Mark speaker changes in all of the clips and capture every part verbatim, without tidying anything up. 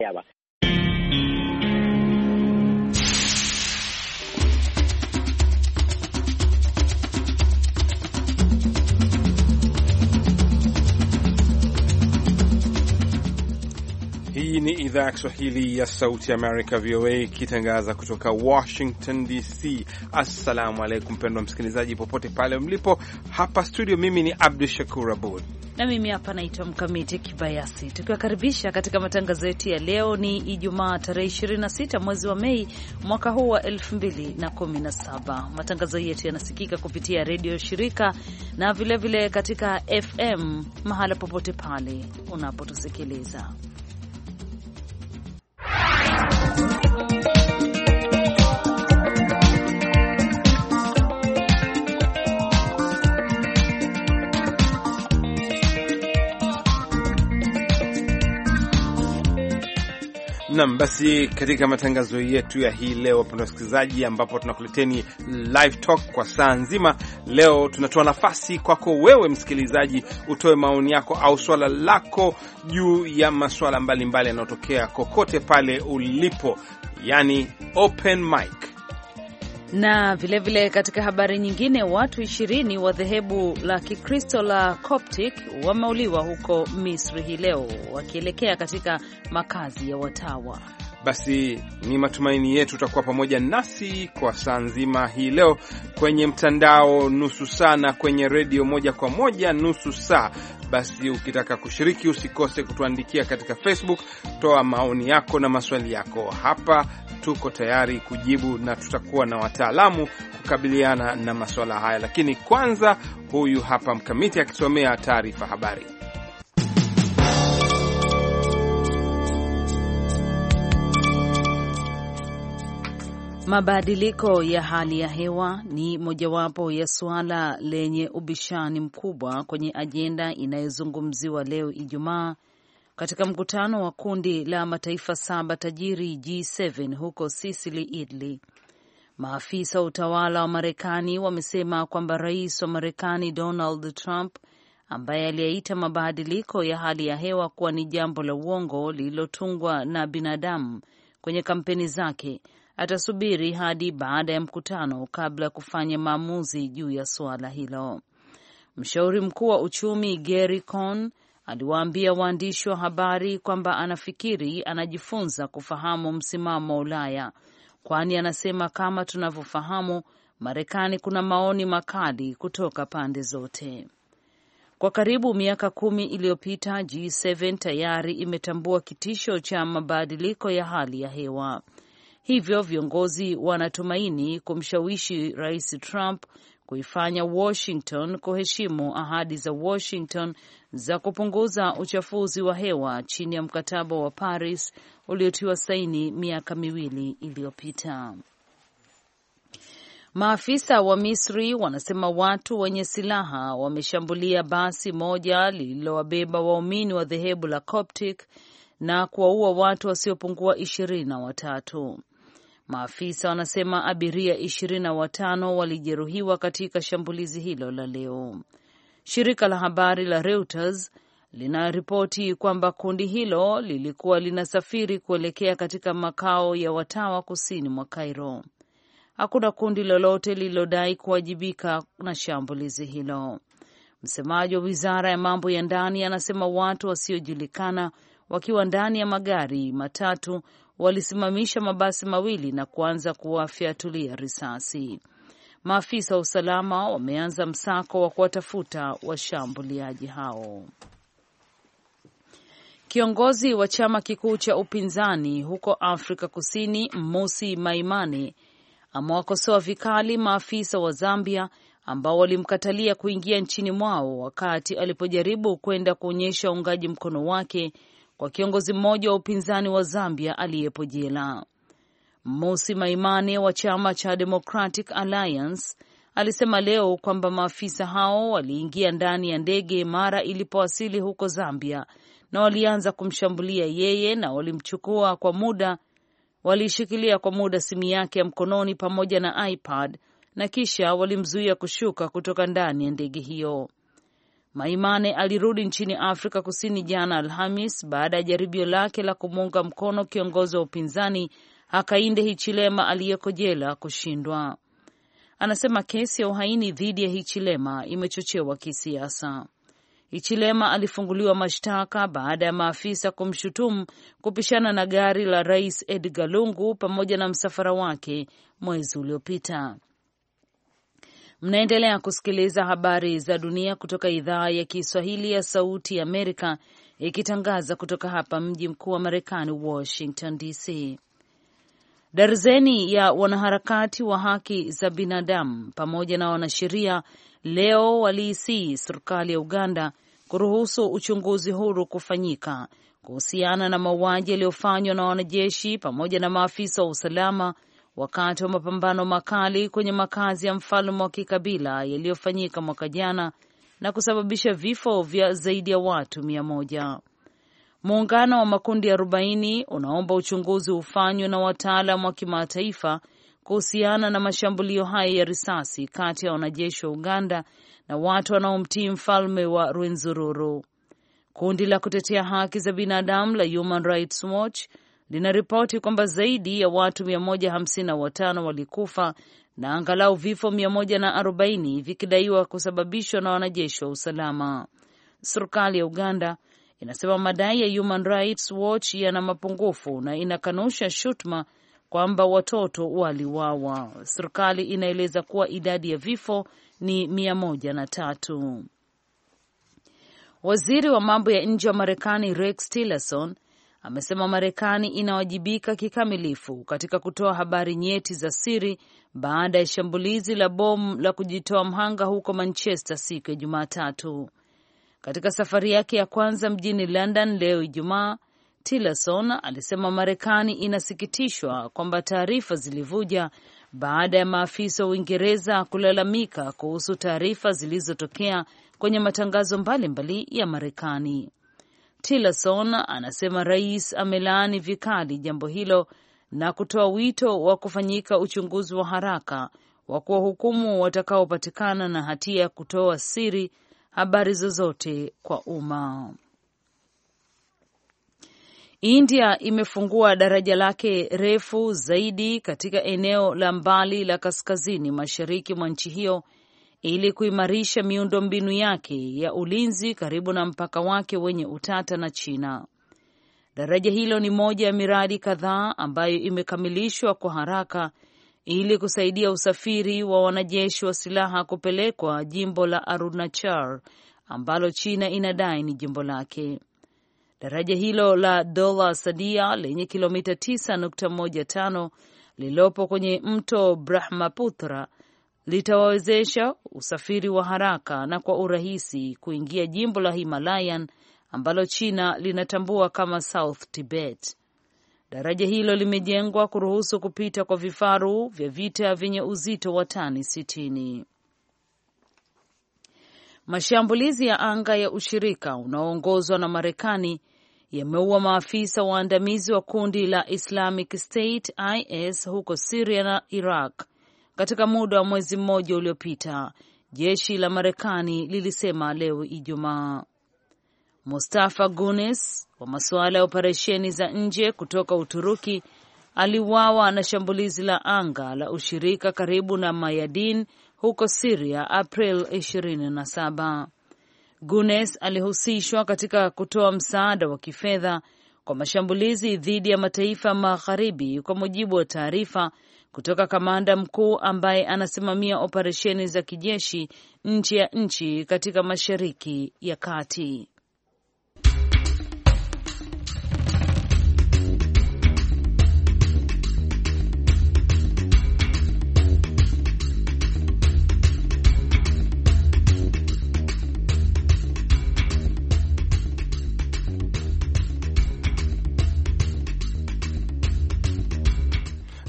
Speaker 1: yaba.
Speaker 2: Hii ni idhaa ya Kiswahili ya Sauti ya America, V O A, ikitangaza kutoka Washington D C. Assalamu alaikum mpendwa msikilizaji popote pale mlipo. Hapa studio mimi ni Abdul Shakur Abud
Speaker 3: na mimi hapa naitwa Mkamiti Kibayasi, tukiwakaribisha katika matangazo yetu ya leo. Ni Ijumaa tarehe ishirini na sita mwezi wa Mei mwaka huu wa elfu mbili na kumi na saba. Matangazo yetu yanasikika kupitia redio shirika na vilevile vile katika F M mahala popote pale unapotusikiliza.
Speaker 2: Naam, basi katika matangazo yetu ya hii leo wapendwa wasikilizaji, ambapo tunakuleteni live talk kwa saa nzima. Leo tunatoa nafasi kwako wewe msikilizaji utoe maoni yako au swala lako juu ya masuala mbalimbali yanayotokea kokote pale ulipo, yani open mic.
Speaker 3: Na vilevile vile katika habari nyingine, watu ishirini wa dhehebu la Kikristo la Coptic wameuliwa huko Misri hii leo wakielekea katika makazi ya watawa.
Speaker 2: Basi ni matumaini yetu utakuwa pamoja nasi kwa saa nzima hii leo kwenye mtandao nusu saa na kwenye redio moja kwa moja nusu saa. Basi ukitaka kushiriki usikose kutuandikia katika Facebook, toa maoni yako na maswali yako. Hapa tuko tayari kujibu na tutakuwa na wataalamu kukabiliana na masuala haya. Lakini kwanza huyu hapa Mkamiti akisomea taarifa habari.
Speaker 3: Mabadiliko ya hali ya hewa ni mojawapo ya suala lenye ubishani mkubwa kwenye ajenda inayozungumziwa leo Ijumaa katika mkutano wa kundi la mataifa saba tajiri G saba huko Sicily, Italy. Maafisa wa utawala wa Marekani wamesema kwamba rais wa Marekani Donald Trump, ambaye aliyaita mabadiliko ya hali ya hewa kuwa ni jambo la uongo lililotungwa na binadamu kwenye kampeni zake, atasubiri hadi baada ya mkutano kabla ya kufanya maamuzi juu ya suala hilo. Mshauri mkuu wa uchumi Gary Cohn aliwaambia waandishi wa habari kwamba anafikiri anajifunza kufahamu msimamo wa Ulaya, kwani anasema kama tunavyofahamu, Marekani kuna maoni makali kutoka pande zote. Kwa karibu miaka kumi iliyopita, G saba tayari imetambua kitisho cha mabadiliko ya hali ya hewa. Hivyo viongozi wanatumaini kumshawishi Rais Trump kuifanya Washington kuheshimu ahadi za Washington za kupunguza uchafuzi wa hewa chini ya mkataba wa Paris uliotiwa saini miaka miwili iliyopita. Maafisa wa Misri wanasema watu wenye silaha wameshambulia basi moja lililowabeba waumini wa dhehebu la Coptic na kuwaua watu wasiopungua ishirini na watatu. Maafisa wanasema abiria ishirini na watano walijeruhiwa katika shambulizi hilo la leo. Shirika la habari la Reuters linaripoti kwamba kundi hilo lilikuwa linasafiri kuelekea katika makao ya watawa kusini mwa Cairo. Hakuna kundi lolote lililodai kuwajibika na shambulizi hilo. Msemaji wa wizara ya mambo ya ndani anasema watu wasiojulikana wakiwa ndani ya magari matatu walisimamisha mabasi mawili na kuanza kuwafyatulia risasi. Maafisa wa usalama wameanza msako wa kuwatafuta washambuliaji hao. Kiongozi wa chama kikuu cha upinzani huko Afrika Kusini, Mmusi Maimane, amewakosoa vikali maafisa wa Zambia ambao walimkatalia kuingia nchini mwao wakati alipojaribu kwenda kuonyesha uungaji mkono wake kwa kiongozi mmoja wa upinzani wa Zambia aliyepo jela. Mmusi Maimane wa chama cha Democratic Alliance alisema leo kwamba maafisa hao waliingia ndani ya ndege mara ilipowasili huko Zambia na walianza kumshambulia yeye na walimchukua kwa muda, walishikilia kwa muda simu yake ya mkononi pamoja na iPad na kisha walimzuia kushuka kutoka ndani ya ndege hiyo. Maimane alirudi nchini Afrika Kusini jana Alhamis baada ya jaribio lake la kumuunga mkono kiongozi wa upinzani Hakainde Hichilema aliyeko jela kushindwa. Anasema kesi ya uhaini dhidi ya Hichilema imechochewa kisiasa. Hichilema alifunguliwa mashtaka baada ya maafisa kumshutumu kupishana na gari la Rais Edgar Lungu pamoja na msafara wake mwezi uliopita. Mnaendelea kusikiliza habari za dunia kutoka idhaa ya Kiswahili ya Sauti ya Amerika, ikitangaza kutoka hapa mji mkuu wa Marekani, Washington D C. Darzeni ya wanaharakati wa haki za binadamu pamoja na wanasheria leo waliisii serikali ya Uganda kuruhusu uchunguzi huru kufanyika kuhusiana na mauaji yaliyofanywa na wanajeshi pamoja na maafisa wa usalama wakati wa mapambano makali kwenye makazi ya mfalme wa kikabila yaliyofanyika mwaka jana na kusababisha vifo vya zaidi ya watu mia moja. Muungano wa makundi arobaini unaomba uchunguzi ufanywe na wataalamu wa kimataifa kuhusiana na mashambulio hayo ya risasi kati ya wanajeshi wa Uganda na watu wanaomtii mfalme wa Rwenzururu. Kundi la kutetea haki za binadamu la Human Rights Watch linaripoti kwamba zaidi ya watu mia moja hamsini na watano walikufa na angalau vifo mia moja na arobaini vikidaiwa kusababishwa na wanajeshi wa usalama. Serikali ya Uganda inasema madai ya Human Rights Watch yana mapungufu na inakanusha shutuma kwamba watoto waliwawa. Serikali inaeleza kuwa idadi ya vifo ni mia moja na tatu. Waziri wa mambo ya nje wa Marekani Rex Tillerson amesema Marekani inawajibika kikamilifu katika kutoa habari nyeti za siri baada ya shambulizi la bomu la kujitoa mhanga huko Manchester siku ya Jumatatu. Katika safari yake ya kwanza mjini London leo Ijumaa, Tillerson alisema Marekani inasikitishwa kwamba taarifa zilivuja baada ya maafisa wa Uingereza kulalamika kuhusu taarifa zilizotokea kwenye matangazo mbalimbali mbali ya Marekani. Tillerson anasema rais amelaani vikali jambo hilo na kutoa wito wa kufanyika uchunguzi wa haraka wa kuwahukumu watakaopatikana na hatia ya kutoa siri habari zozote kwa umma. India imefungua daraja lake refu zaidi katika eneo la mbali la kaskazini mashariki mwa nchi hiyo ili kuimarisha miundombinu yake ya ulinzi karibu na mpaka wake wenye utata na China. Daraja hilo ni moja ya miradi kadhaa ambayo imekamilishwa kwa haraka ili kusaidia usafiri wa wanajeshi wa silaha kupelekwa jimbo la Arunachal ambalo China inadai ni jimbo lake. Daraja hilo la Dola Sadia lenye kilomita tisa nukta moja tano lilopo kwenye mto Brahmaputra litawawezesha usafiri wa haraka na kwa urahisi kuingia jimbo la Himalayan ambalo China linatambua kama South Tibet. Daraja hilo limejengwa kuruhusu kupita kwa vifaru vya vita vyenye uzito wa tani sitini. Mashambulizi ya anga ya ushirika unaoongozwa na Marekani yameua maafisa waandamizi wa kundi la Islamic State I S huko Syria na Iraq katika muda wa mwezi mmoja uliopita, jeshi la Marekani lilisema leo Ijumaa. Mustafa Gunes wa masuala ya operesheni za nje kutoka Uturuki aliuawa na shambulizi la anga la ushirika karibu na Mayadin huko Syria April ishirini na saba. Gunes alihusishwa katika kutoa msaada wa kifedha kwa mashambulizi dhidi ya mataifa magharibi, kwa mujibu wa taarifa kutoka kamanda mkuu ambaye anasimamia operesheni za kijeshi nchi ya nchi katika Mashariki ya Kati.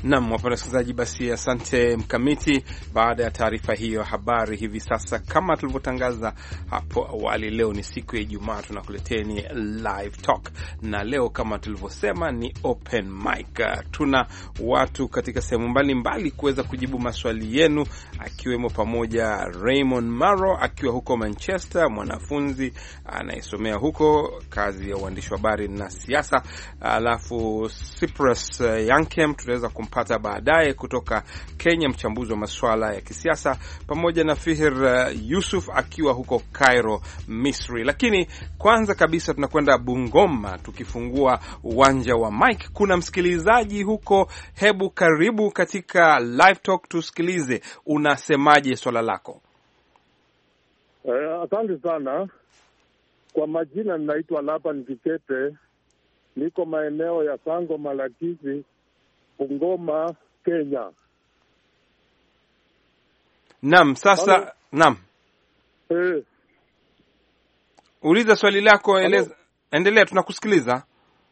Speaker 2: Naam, wapenda wasikilizaji, basi asante Mkamiti. Baada ya taarifa hiyo habari, hivi sasa kama tulivyotangaza hapo awali, leo ni siku ya Ijumaa, tunakuleteni live talk, na leo kama tulivyosema ni open mic. Tuna watu katika sehemu mbalimbali kuweza kujibu maswali yenu, akiwemo pamoja Raymond Maro akiwa huko Manchester, mwanafunzi anayesomea huko kazi ya uandishi wa habari na siasa. Alafu Cyprus Yankem tutaweza pata baadaye kutoka Kenya, mchambuzi wa masuala ya kisiasa, pamoja na Fihir uh, Yusuf akiwa huko Cairo, Misri. Lakini kwanza kabisa tunakwenda Bungoma tukifungua uwanja wa Mike. Kuna msikilizaji huko, hebu karibu katika live talk, tusikilize unasemaje swala lako.
Speaker 1: Eh, asante sana. Kwa majina ninaitwa Laban Kikete, niko maeneo ya Sango Malakizi, Bungoma, Kenya.
Speaker 2: Naam, sasa Halo. Naam.
Speaker 1: Eh.
Speaker 2: Uliza swali lako, eleza. Endelea, tunakusikiliza.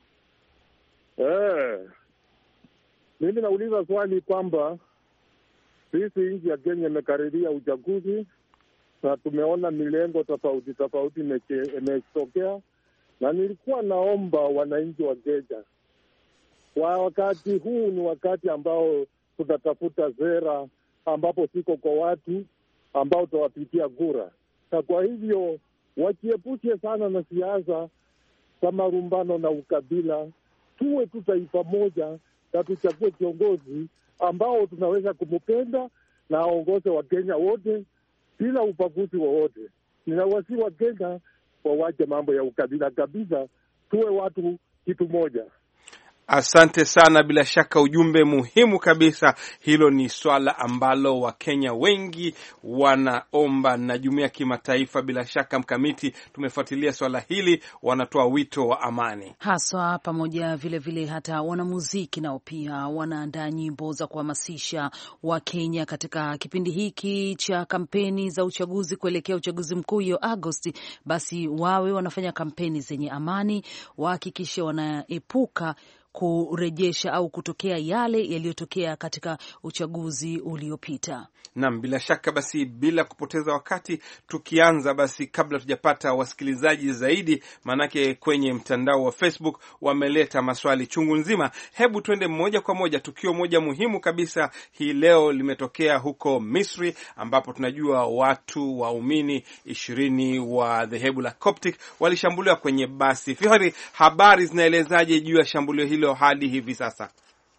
Speaker 1: Eh. Mimi nauliza swali kwamba sisi nchi ya Kenya imekaribia uchaguzi na tumeona milengo tofauti tofauti imetokea, na nilikuwa naomba wananchi wa Kenya, kwa wakati huu ni wakati ambao tutatafuta sera ambapo siko kwa watu ambao tutawapitia kura, na kwa hivyo wajiepushe sana na siasa kama rumbano na ukabila. Tuwe tu taifa moja na tuchague kiongozi ambao tunaweza kumpenda na aongoze wa Kenya wote bila ubaguzi wowote. Ninawasihi wa Kenya wawache mambo ya ukabila kabisa, tuwe watu kitu moja.
Speaker 2: Asante sana, bila shaka ujumbe muhimu kabisa. Hilo ni swala ambalo Wakenya wengi wanaomba na jumuiya ya kimataifa. Bila shaka Mkamiti, tumefuatilia swala hili, wanatoa wito wa amani
Speaker 3: haswa, pamoja vile vile hata wanamuziki nao pia wanaandaa nyimbo za kuhamasisha Wakenya katika kipindi hiki cha kampeni za uchaguzi kuelekea uchaguzi mkuu hiyo Agosti. Basi wawe wanafanya kampeni zenye amani, wahakikishe wanaepuka kurejesha au kutokea yale yaliyotokea katika uchaguzi uliopita.
Speaker 2: Naam, bila shaka. Basi bila kupoteza wakati tukianza, basi kabla tujapata wasikilizaji zaidi, manake kwenye mtandao wa Facebook wameleta maswali chungu nzima, hebu twende moja kwa moja. Tukio moja muhimu kabisa hii leo limetokea huko Misri, ambapo tunajua watu waumini ishirini wa dhehebu la Coptic walishambuliwa kwenye basi. Fihari, habari zinaelezaje juu ya shambulio hilo hadi hivi sasa?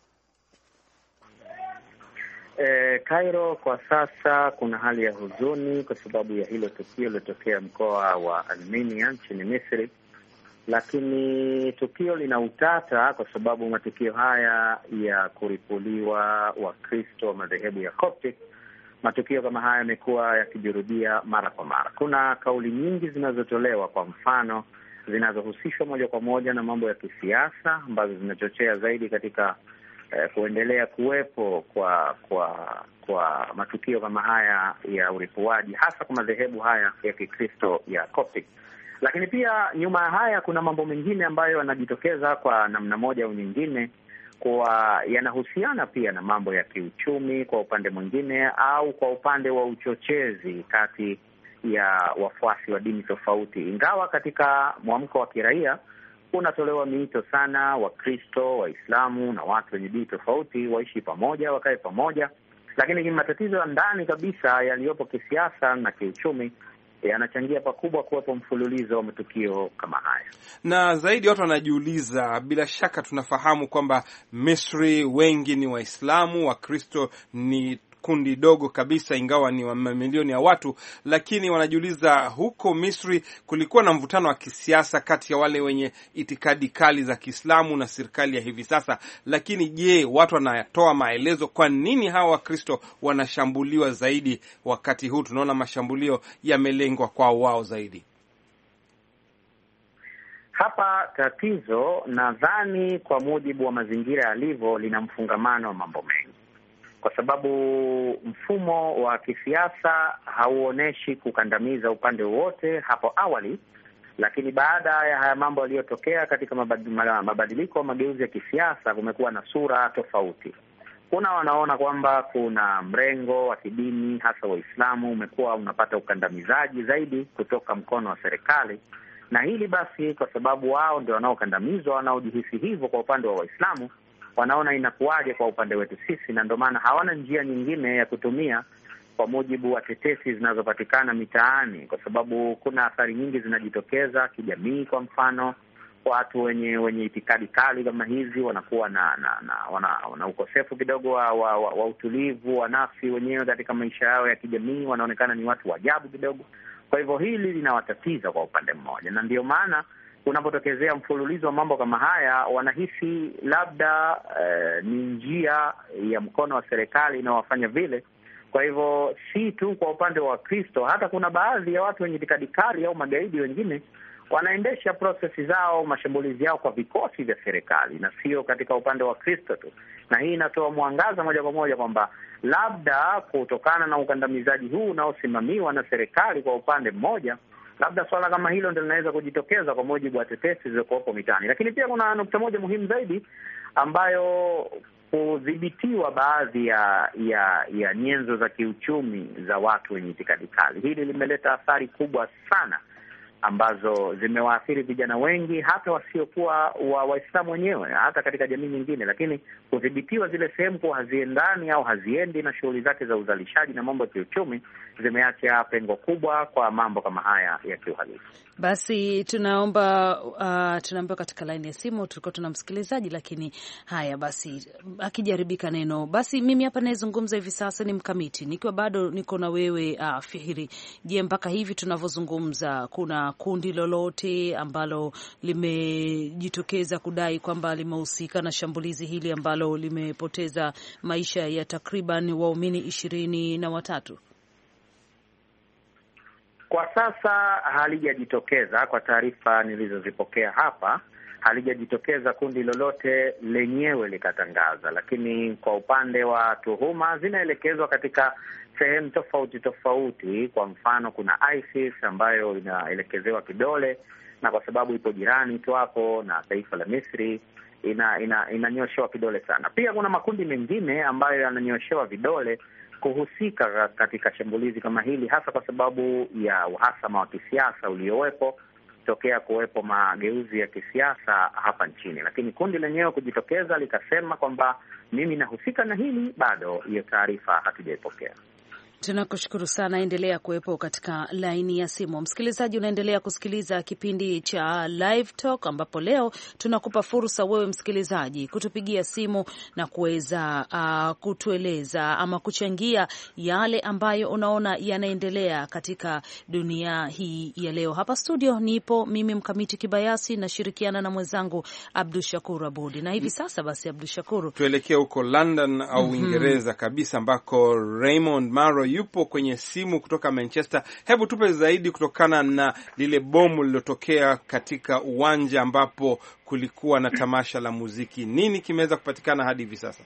Speaker 4: E, Cairo kwa sasa kuna hali ya huzuni kwa sababu ya hilo tukio lilotokea mkoa wa Alminia nchini Misri, lakini tukio lina utata kwa sababu matukio haya ya kuripuliwa Wakristo wa madhehebu ya Coptic, matukio kama haya yamekuwa yakijirudia mara kwa mara. Kuna kauli nyingi zinazotolewa, kwa mfano zinazohusishwa moja kwa moja na mambo ya kisiasa, ambazo zinachochea zaidi katika eh, kuendelea kuwepo kwa kwa kwa matukio kama haya ya uripuaji, hasa kwa madhehebu haya ya Kikristo ya Coptic. Lakini pia nyuma ya haya kuna mambo mengine ambayo yanajitokeza kwa namna moja au nyingine, kwa yanahusiana pia na mambo ya kiuchumi kwa upande mwingine, au kwa upande wa uchochezi kati ya wafuasi wa dini tofauti. Ingawa katika mwamko wa kiraia unatolewa miito sana Wakristo, Waislamu na watu wenye dini tofauti waishi pamoja, wakae pamoja, lakini matatizo ya ndani kabisa yaliyopo kisiasa na kiuchumi yanachangia pakubwa kuwepo mfululizo wa matukio kama haya.
Speaker 2: Na zaidi watu wanajiuliza, bila shaka tunafahamu kwamba Misri wengi ni Waislamu, Wakristo ni kundi dogo kabisa, ingawa ni mamilioni ya watu, lakini wanajiuliza, huko Misri kulikuwa na mvutano wa kisiasa kati ya wale wenye itikadi kali za Kiislamu na serikali ya hivi sasa. Lakini je, watu wanatoa maelezo kwa nini hawa Wakristo wanashambuliwa zaidi wakati huu? Tunaona mashambulio yamelengwa kwa wao zaidi.
Speaker 4: Hapa tatizo, nadhani kwa mujibu wa mazingira yalivyo, lina mfungamano wa mambo mengi, kwa sababu mfumo wa kisiasa hauoneshi kukandamiza upande wote hapo awali, lakini baada ya haya mambo yaliyotokea katika mabadiliko, mageuzi ya kisiasa, kumekuwa na sura tofauti. Kuna wanaona kwamba kuna mrengo wa kidini hasa Waislamu umekuwa unapata ukandamizaji zaidi kutoka mkono wa serikali, na hili basi, kwa sababu wao ndio wanaokandamizwa, wanaojihisi hivyo kwa upande wa Waislamu, wanaona inakuwaje kwa upande wetu sisi, na ndio maana hawana njia nyingine ya kutumia kwa mujibu wa tetesi zinazopatikana mitaani, kwa sababu kuna athari nyingi zinajitokeza kijamii. Kwa mfano, watu wenye wenye itikadi kali kama hizi wanakuwa na na, na wana, wana ukosefu kidogo wa, wa, wa, wa utulivu wa nafsi wenyewe katika maisha yao ya kijamii, wanaonekana ni watu wa ajabu kidogo. Kwa hivyo hili linawatatiza kwa upande mmoja, na ndio maana unapotokezea mfululizo wa mambo kama haya, wanahisi labda eh, ni njia ya mkono wa serikali inawafanya vile. Kwa hivyo si tu kwa upande wa Kristo, hata kuna baadhi ya watu wenye itikadi kali au magaidi wengine wanaendesha prosesi zao, mashambulizi yao kwa vikosi vya serikali na sio katika upande wa Kristo tu. Na hii inatoa mwangaza moja kwa moja kwamba labda kutokana na ukandamizaji huu unaosimamiwa na serikali kwa upande mmoja, labda swala kama hilo ndio linaweza kujitokeza kwa mujibu wa tetesi zilizokuwepo mitaani. Lakini pia kuna nukta moja muhimu zaidi ambayo kudhibitiwa baadhi ya ya ya nyenzo za kiuchumi za watu wenye itikadi kali. Hili limeleta athari kubwa sana ambazo zimewaathiri vijana wengi, hata wasiokuwa wa Waislamu wenyewe, hata katika jamii nyingine. Lakini kudhibitiwa zile sehemu kuwa haziendani au haziendi na shughuli zake za uzalishaji na mambo ya kiuchumi, zimeacha pengo kubwa kwa mambo kama haya ya kiuhalifu.
Speaker 3: Basi tunaomba uh, tunaomba katika laini ya simu tulikuwa tuna msikilizaji, lakini haya basi akijaribika neno. Basi mimi hapa naizungumza hivi sasa ni Mkamiti, nikiwa bado niko na wewe uh, Fihiri. Je, mpaka hivi tunavyozungumza kuna kundi lolote ambalo limejitokeza kudai kwamba limehusika na shambulizi hili ambalo limepoteza maisha ya takriban waumini ishirini na watatu?
Speaker 4: Kwa sasa halijajitokeza, kwa taarifa nilizozipokea hapa, halijajitokeza kundi lolote lenyewe likatangaza, lakini kwa upande wa tuhuma zinaelekezwa katika sehemu tofauti tofauti. Kwa mfano, kuna ISIS ambayo inaelekezewa kidole, na kwa sababu ipo jirani tu hapo na taifa la Misri, ina, ina, inanyoshewa kidole sana. Pia kuna makundi mengine ambayo yananyoshewa vidole kuhusika katika shambulizi kama hili, hasa kwa sababu ya uhasama wa kisiasa uliowepo tokea kuwepo mageuzi ya kisiasa hapa nchini. Lakini kundi lenyewe kujitokeza likasema kwamba mimi nahusika na hili, bado hiyo taarifa hatujaipokea.
Speaker 3: Tunakushukuru sana, endelea kuwepo katika laini ya simu. Msikilizaji, unaendelea kusikiliza kipindi cha Live Talk, ambapo leo tunakupa fursa wewe msikilizaji kutupigia simu na kuweza uh, kutueleza ama kuchangia yale ambayo unaona yanaendelea katika dunia hii ya leo. Hapa studio nipo mimi Mkamiti Kibayasi, nashirikiana na mwenzangu Abdushakur Abudi. Na hivi sasa basi, Abdushakur,
Speaker 2: tuelekea huko London au Uingereza mm -hmm. kabisa, ambako Raymond Maro yupo kwenye simu kutoka Manchester. Hebu tupe zaidi kutokana na lile bomu lililotokea katika uwanja ambapo kulikuwa na tamasha la muziki. Nini kimeweza kupatikana hadi hivi sasa?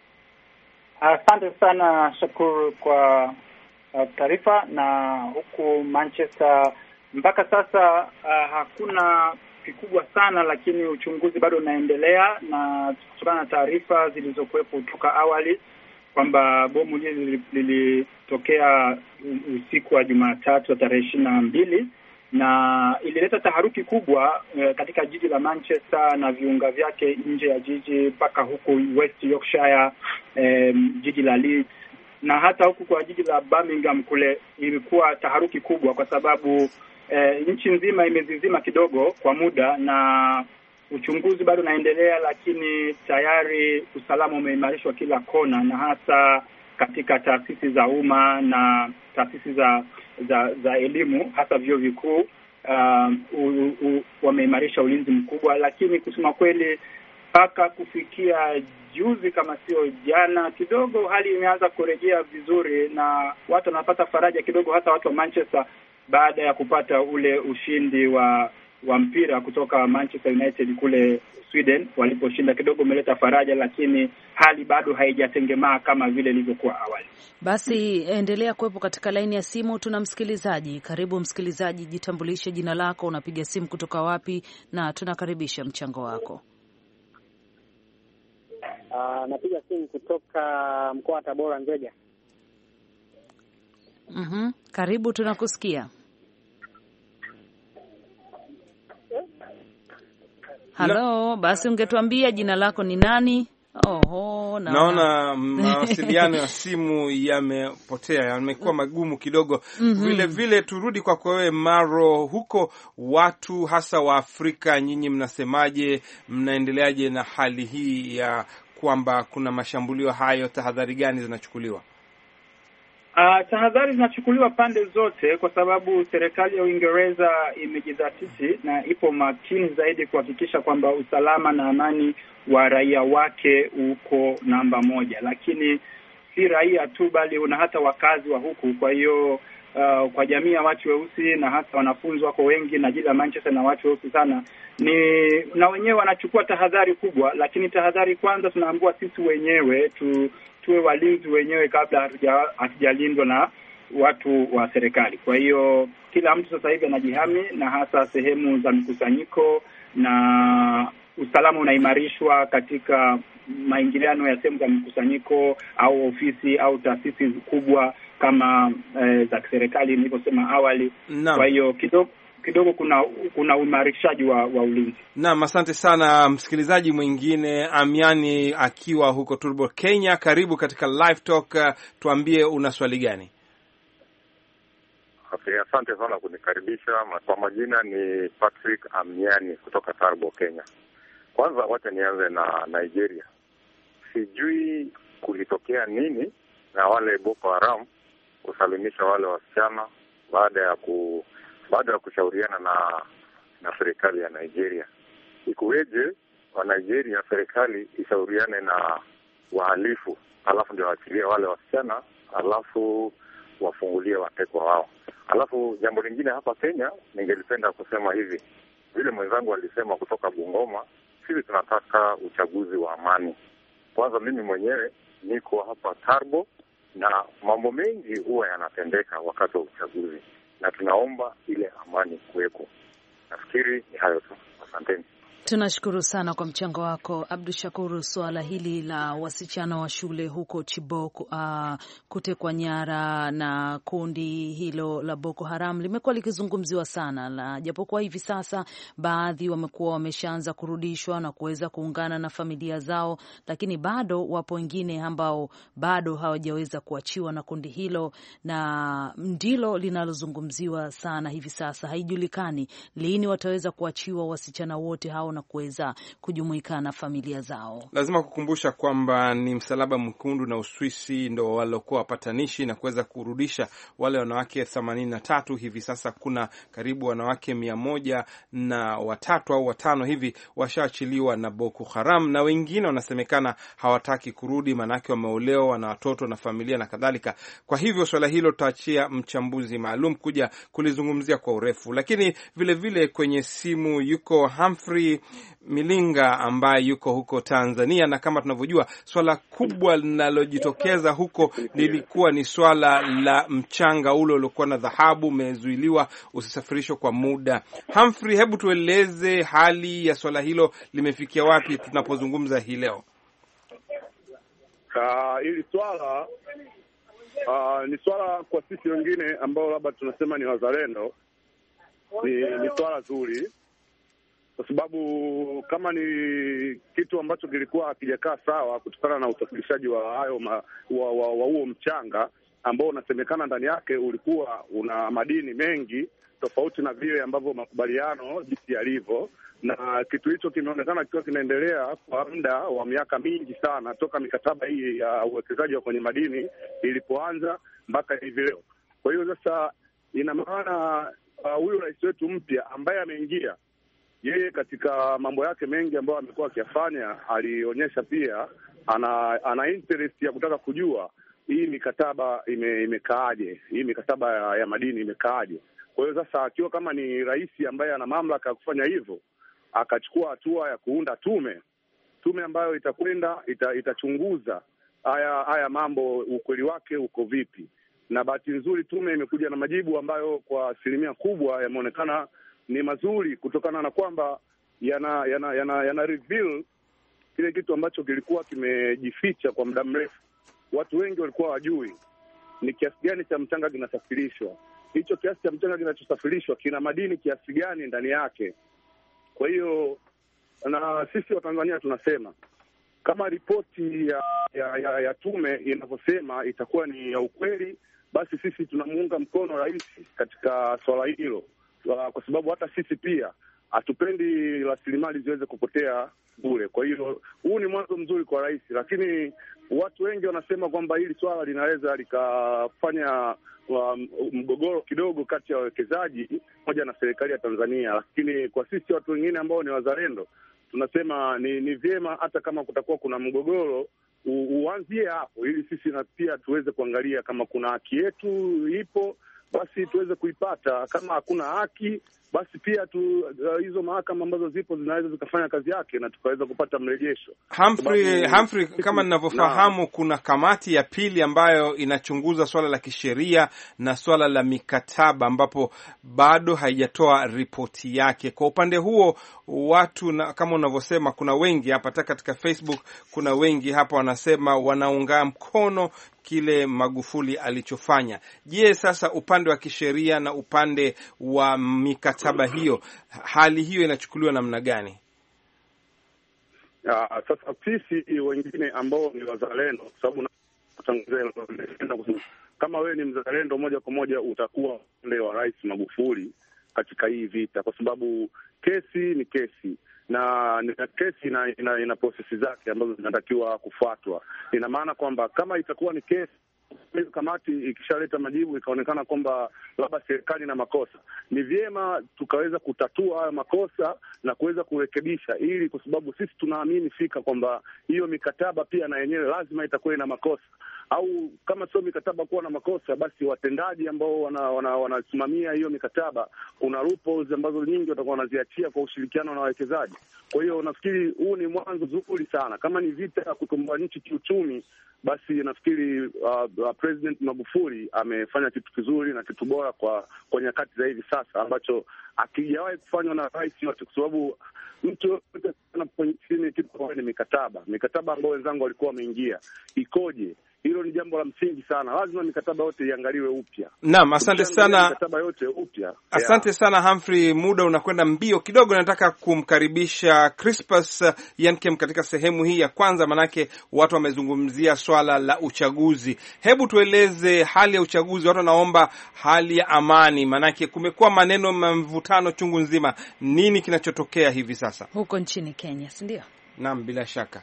Speaker 5: Asante uh, sana Shukuru kwa uh, taarifa. Na huku Manchester mpaka sasa uh, hakuna kikubwa sana, lakini uchunguzi bado unaendelea, na kutokana na taarifa zilizokuwepo kutoka awali kwamba bomu hili lilitokea usiku wa Jumatatu wa tarehe ishirini na mbili na ilileta taharuki kubwa e, katika jiji la Manchester na viunga vyake nje ya jiji mpaka huku West Yorkshire, e, jiji la Leeds na hata huku kwa jiji la Birmingham kule ilikuwa taharuki kubwa kwa sababu e, nchi nzima imezizima kidogo kwa muda, na uchunguzi bado unaendelea, lakini tayari usalama umeimarishwa kila kona, na hasa katika taasisi za umma na taasisi za za za elimu, hasa vyuo vikuu uh, wameimarisha ulinzi mkubwa. Lakini kusema kweli, mpaka kufikia juzi kama sio jana, kidogo hali imeanza kurejea vizuri na watu wanapata faraja kidogo, hata watu wa Manchester, baada ya kupata ule ushindi wa wa mpira kutoka Manchester United kule Sweden waliposhinda. Kidogo umeleta faraja, lakini hali bado haijatengemaa kama vile ilivyokuwa awali.
Speaker 3: Basi endelea kuwepo katika laini ya simu. Tuna msikilizaji. Karibu msikilizaji, jitambulishe jina lako, unapiga simu kutoka wapi, na tunakaribisha mchango wako.
Speaker 6: Uh, napiga simu kutoka mkoa wa Tabora, Nzega.
Speaker 3: Mhm. Karibu, tunakusikia. Halo, basi ungetuambia jina lako ni nani? Oho, na
Speaker 2: naona mawasiliano ya simu yamepotea, yamekuwa magumu kidogo. mm -hmm. Vile vile turudi kwako wewe Maro, huko watu hasa wa Afrika, nyinyi mnasemaje, mnaendeleaje na hali hii ya kwamba kuna mashambulio hayo? Tahadhari gani zinachukuliwa?
Speaker 5: Uh, tahadhari zinachukuliwa pande zote, kwa sababu serikali ya Uingereza imejidhatiti na ipo makini zaidi kuhakikisha kwamba usalama na amani wa raia wake uko namba moja. Lakini si raia tu, bali una hata wakazi wa huku. Kwa hiyo uh, kwa jamii ya watu weusi na hata wanafunzi wako wengi, na jiji la Manchester na watu weusi sana, ni na wenyewe wanachukua tahadhari kubwa. Lakini tahadhari kwanza tunaambiwa sisi wenyewe tu tuwe walinzi wenyewe kabla hatujalindwa na watu wa serikali. Kwa hiyo kila mtu sasa hivi anajihami, na hasa sehemu za mikusanyiko, na usalama unaimarishwa katika maingiliano ya sehemu za mikusanyiko au ofisi au taasisi kubwa kama eh, za serikali nilivyosema awali. No. Kwa hiyo kidogo kidogo kuna kuna uimarishaji wa, wa ulinzi.
Speaker 2: Naam, asante sana. Msikilizaji mwingine Amiani akiwa huko Turbo, Kenya, karibu katika Live Talk. Tuambie una swali gani?
Speaker 7: Okay, asante sana kunikaribisha. Kwa majina ni Patrick Amiani kutoka Turbo, Kenya. Kwanza wacha nianze na Nigeria. Sijui kulitokea nini na wale Boko Haram kusalimisha wale wasichana baada ya ku baada ya kushauriana na na serikali ya Nigeria. Ikuweje wa Nigeria serikali ishauriane na wahalifu alafu ndio waachilie wale wasichana alafu wafungulie watekwa wao? Alafu jambo lingine hapa Kenya, ningelipenda kusema hivi, vile mwenzangu alisema kutoka Bungoma, sisi tunataka uchaguzi wa amani. Kwanza mimi mwenyewe niko hapa Turbo na mambo mengi huwa yanatendeka wakati wa uchaguzi, na tunaomba ile amani kuweko. Nafikiri ni hayo tu. Asanteni.
Speaker 3: Tunashukuru sana kwa mchango wako Abdu Shakuru. Suala hili la wasichana wa shule huko Chibok uh, kutekwa nyara na kundi hilo la Boko Haram limekuwa likizungumziwa sana, na japokuwa hivi sasa baadhi wamekuwa wameshaanza kurudishwa na kuweza kuungana na familia zao, lakini bado wapo wengine ambao bado hawajaweza kuachiwa na kundi hilo, na ndilo linalozungumziwa sana hivi sasa. Haijulikani lini wataweza kuachiwa wasichana wote hao na kuweza kujumuika na familia zao.
Speaker 2: Lazima kukumbusha kwamba ni Msalaba Mwekundu na Uswisi ndo walokuwa wapatanishi na kuweza kurudisha wale wanawake themanini na tatu. Hivi sasa kuna karibu wanawake mia moja na watatu au watano hivi washaachiliwa na Boko Haram, na wengine wanasemekana hawataki kurudi, manake wameolewa na watoto na familia na kadhalika. Kwa hivyo swala hilo tutaachia mchambuzi maalum kuja kulizungumzia kwa urefu. Lakini vile vile kwenye simu yuko Humphrey Milinga ambaye yuko huko Tanzania, na kama tunavyojua swala kubwa linalojitokeza huko lilikuwa ni swala la mchanga ule uliokuwa na dhahabu umezuiliwa usisafirishwe kwa muda. Humphrey, hebu tueleze hali ya swala hilo limefikia wapi tunapozungumza hii leo?
Speaker 1: Uh, hili swala uh, ni swala kwa sisi wengine ambao labda tunasema ni wazalendo, ni, ni swala zuri, kwa sababu kama ni kitu ambacho kilikuwa hakijakaa sawa kutokana na usafirishaji wa hayo ma, wa, wa, wa huo mchanga ambao unasemekana ndani yake ulikuwa una madini mengi tofauti na vile ambavyo makubaliano jinsi yalivyo, na kitu hicho kimeonekana kikiwa kinaendelea kwa muda wa miaka mingi sana toka mikataba hii ya uwekezaji wa kwenye madini ilipoanza mpaka hivi leo. Kwa hiyo sasa ina maana huyu uh, rais wetu mpya ambaye ameingia, yeye katika mambo yake mengi ambayo amekuwa akiyafanya, alionyesha pia ana ana interest ya kutaka kujua hii mikataba ime, imekaaje, hii mikataba ya, ya madini imekaaje. Kwa hiyo sasa akiwa kama ni rais ambaye ana mamlaka ya kufanya hivyo, akachukua hatua ya kuunda tume tume ambayo itakwenda ita, itachunguza haya haya mambo, ukweli wake uko vipi. Na bahati nzuri tume imekuja na majibu ambayo kwa asilimia kubwa yameonekana ni mazuri, kutokana na kwamba yana yana yana, yana reveal
Speaker 8: kile kitu ambacho kilikuwa kimejificha kwa muda mrefu. Watu wengi walikuwa wajui ni kiasi gani cha mchanga kinasafirishwa. Hicho kiasi cha mchanga kinachosafirishwa kina madini kiasi gani ndani yake. Kwa hiyo na sisi wa Tanzania tunasema kama ripoti ya, ya, ya, ya tume inavyosema itakuwa ni ya ukweli, basi sisi tunamuunga mkono rais katika swala hilo, kwa sababu hata sisi pia hatupendi rasilimali ziweze kupotea bure. Kwa hiyo huu ni mwanzo mzuri kwa rais, lakini watu wengi wanasema kwamba hili swala linaweza likafanya um, mgogoro kidogo kati ya wawekezaji pamoja na serikali ya Tanzania. Lakini kwa sisi watu wengine ambao ni wazalendo tunasema ni, ni vyema hata kama kutakuwa kuna mgogoro uanzie hapo, ili sisi na pia tuweze kuangalia kama kuna haki yetu ipo, basi tuweze kuipata. Kama hakuna haki, basi pia tu uh, hizo mahakama ambazo zipo zinaweza zikafanya kazi yake na tukaweza kupata mrejesho.
Speaker 2: Humphrey, Humphrey, kama ninavyofahamu na, kuna kamati ya pili ambayo inachunguza swala la kisheria na swala la mikataba ambapo bado haijatoa ripoti yake. Kwa upande huo watu na, kama unavyosema kuna wengi hapa hata katika Facebook kuna wengi hapa wanasema wanaunga mkono kile Magufuli alichofanya. Je, sasa upande wa kisheria na upande wa mikataba hiyo, hali hiyo inachukuliwa namna gani?
Speaker 8: Uh, sasa sisi wengine ambao ni wazalendo, kwa sababu kama wewe ni mzalendo moja kwa moja utakuwa upande wa Rais Magufuli katika hii vita, kwa sababu kesi ni kesi na na kesi ina, ina, ina prosesi zake ambazo zinatakiwa kufuatwa. Ina maana kwamba kama itakuwa ni kesi, kamati ikishaleta majibu ikaonekana kwamba labda serikali na makosa, ni vyema tukaweza kutatua haya makosa na kuweza kurekebisha, ili kwa sababu sisi tunaamini fika kwamba hiyo mikataba pia na yenyewe lazima itakuwa ina makosa, au kama sio mikataba kuwa na makosa, basi watendaji ambao wanasimamia wana, wana hiyo mikataba, kuna loopholes ambazo nyingi watakuwa wanaziachia kwa ushirikiano na wawekezaji. Kwa hiyo nafikiri huu ni mwanzo mzuri sana. Kama ni vita ya kukomboa nchi kiuchumi, basi nafikiri uh, uh, President Magufuli amefanya kitu kizuri na kitu bora kwa kwa nyakati za hivi sasa, ambacho akijawahi kufanywa na rais yote, kwa sababu mtu yote anapoingia kitu ni mikataba. Mikataba ambayo wenzangu walikuwa wameingia ikoje? Hilo ni jambo la msingi sana. Lazima mikataba yote iangaliwe upya.
Speaker 2: Naam, asante sana.
Speaker 8: Mikataba yote upya.
Speaker 2: Asante yeah. sana Humphrey, muda unakwenda mbio kidogo. Nataka kumkaribisha Crispus Yankem katika sehemu hii ya kwanza, manake watu wamezungumzia swala la uchaguzi. Hebu tueleze hali ya uchaguzi. Watu wanaomba hali ya amani, manake kumekuwa maneno mvutano chungu nzima. Nini kinachotokea hivi sasa
Speaker 3: huko nchini Kenya, si ndio?
Speaker 2: Naam, bila shaka.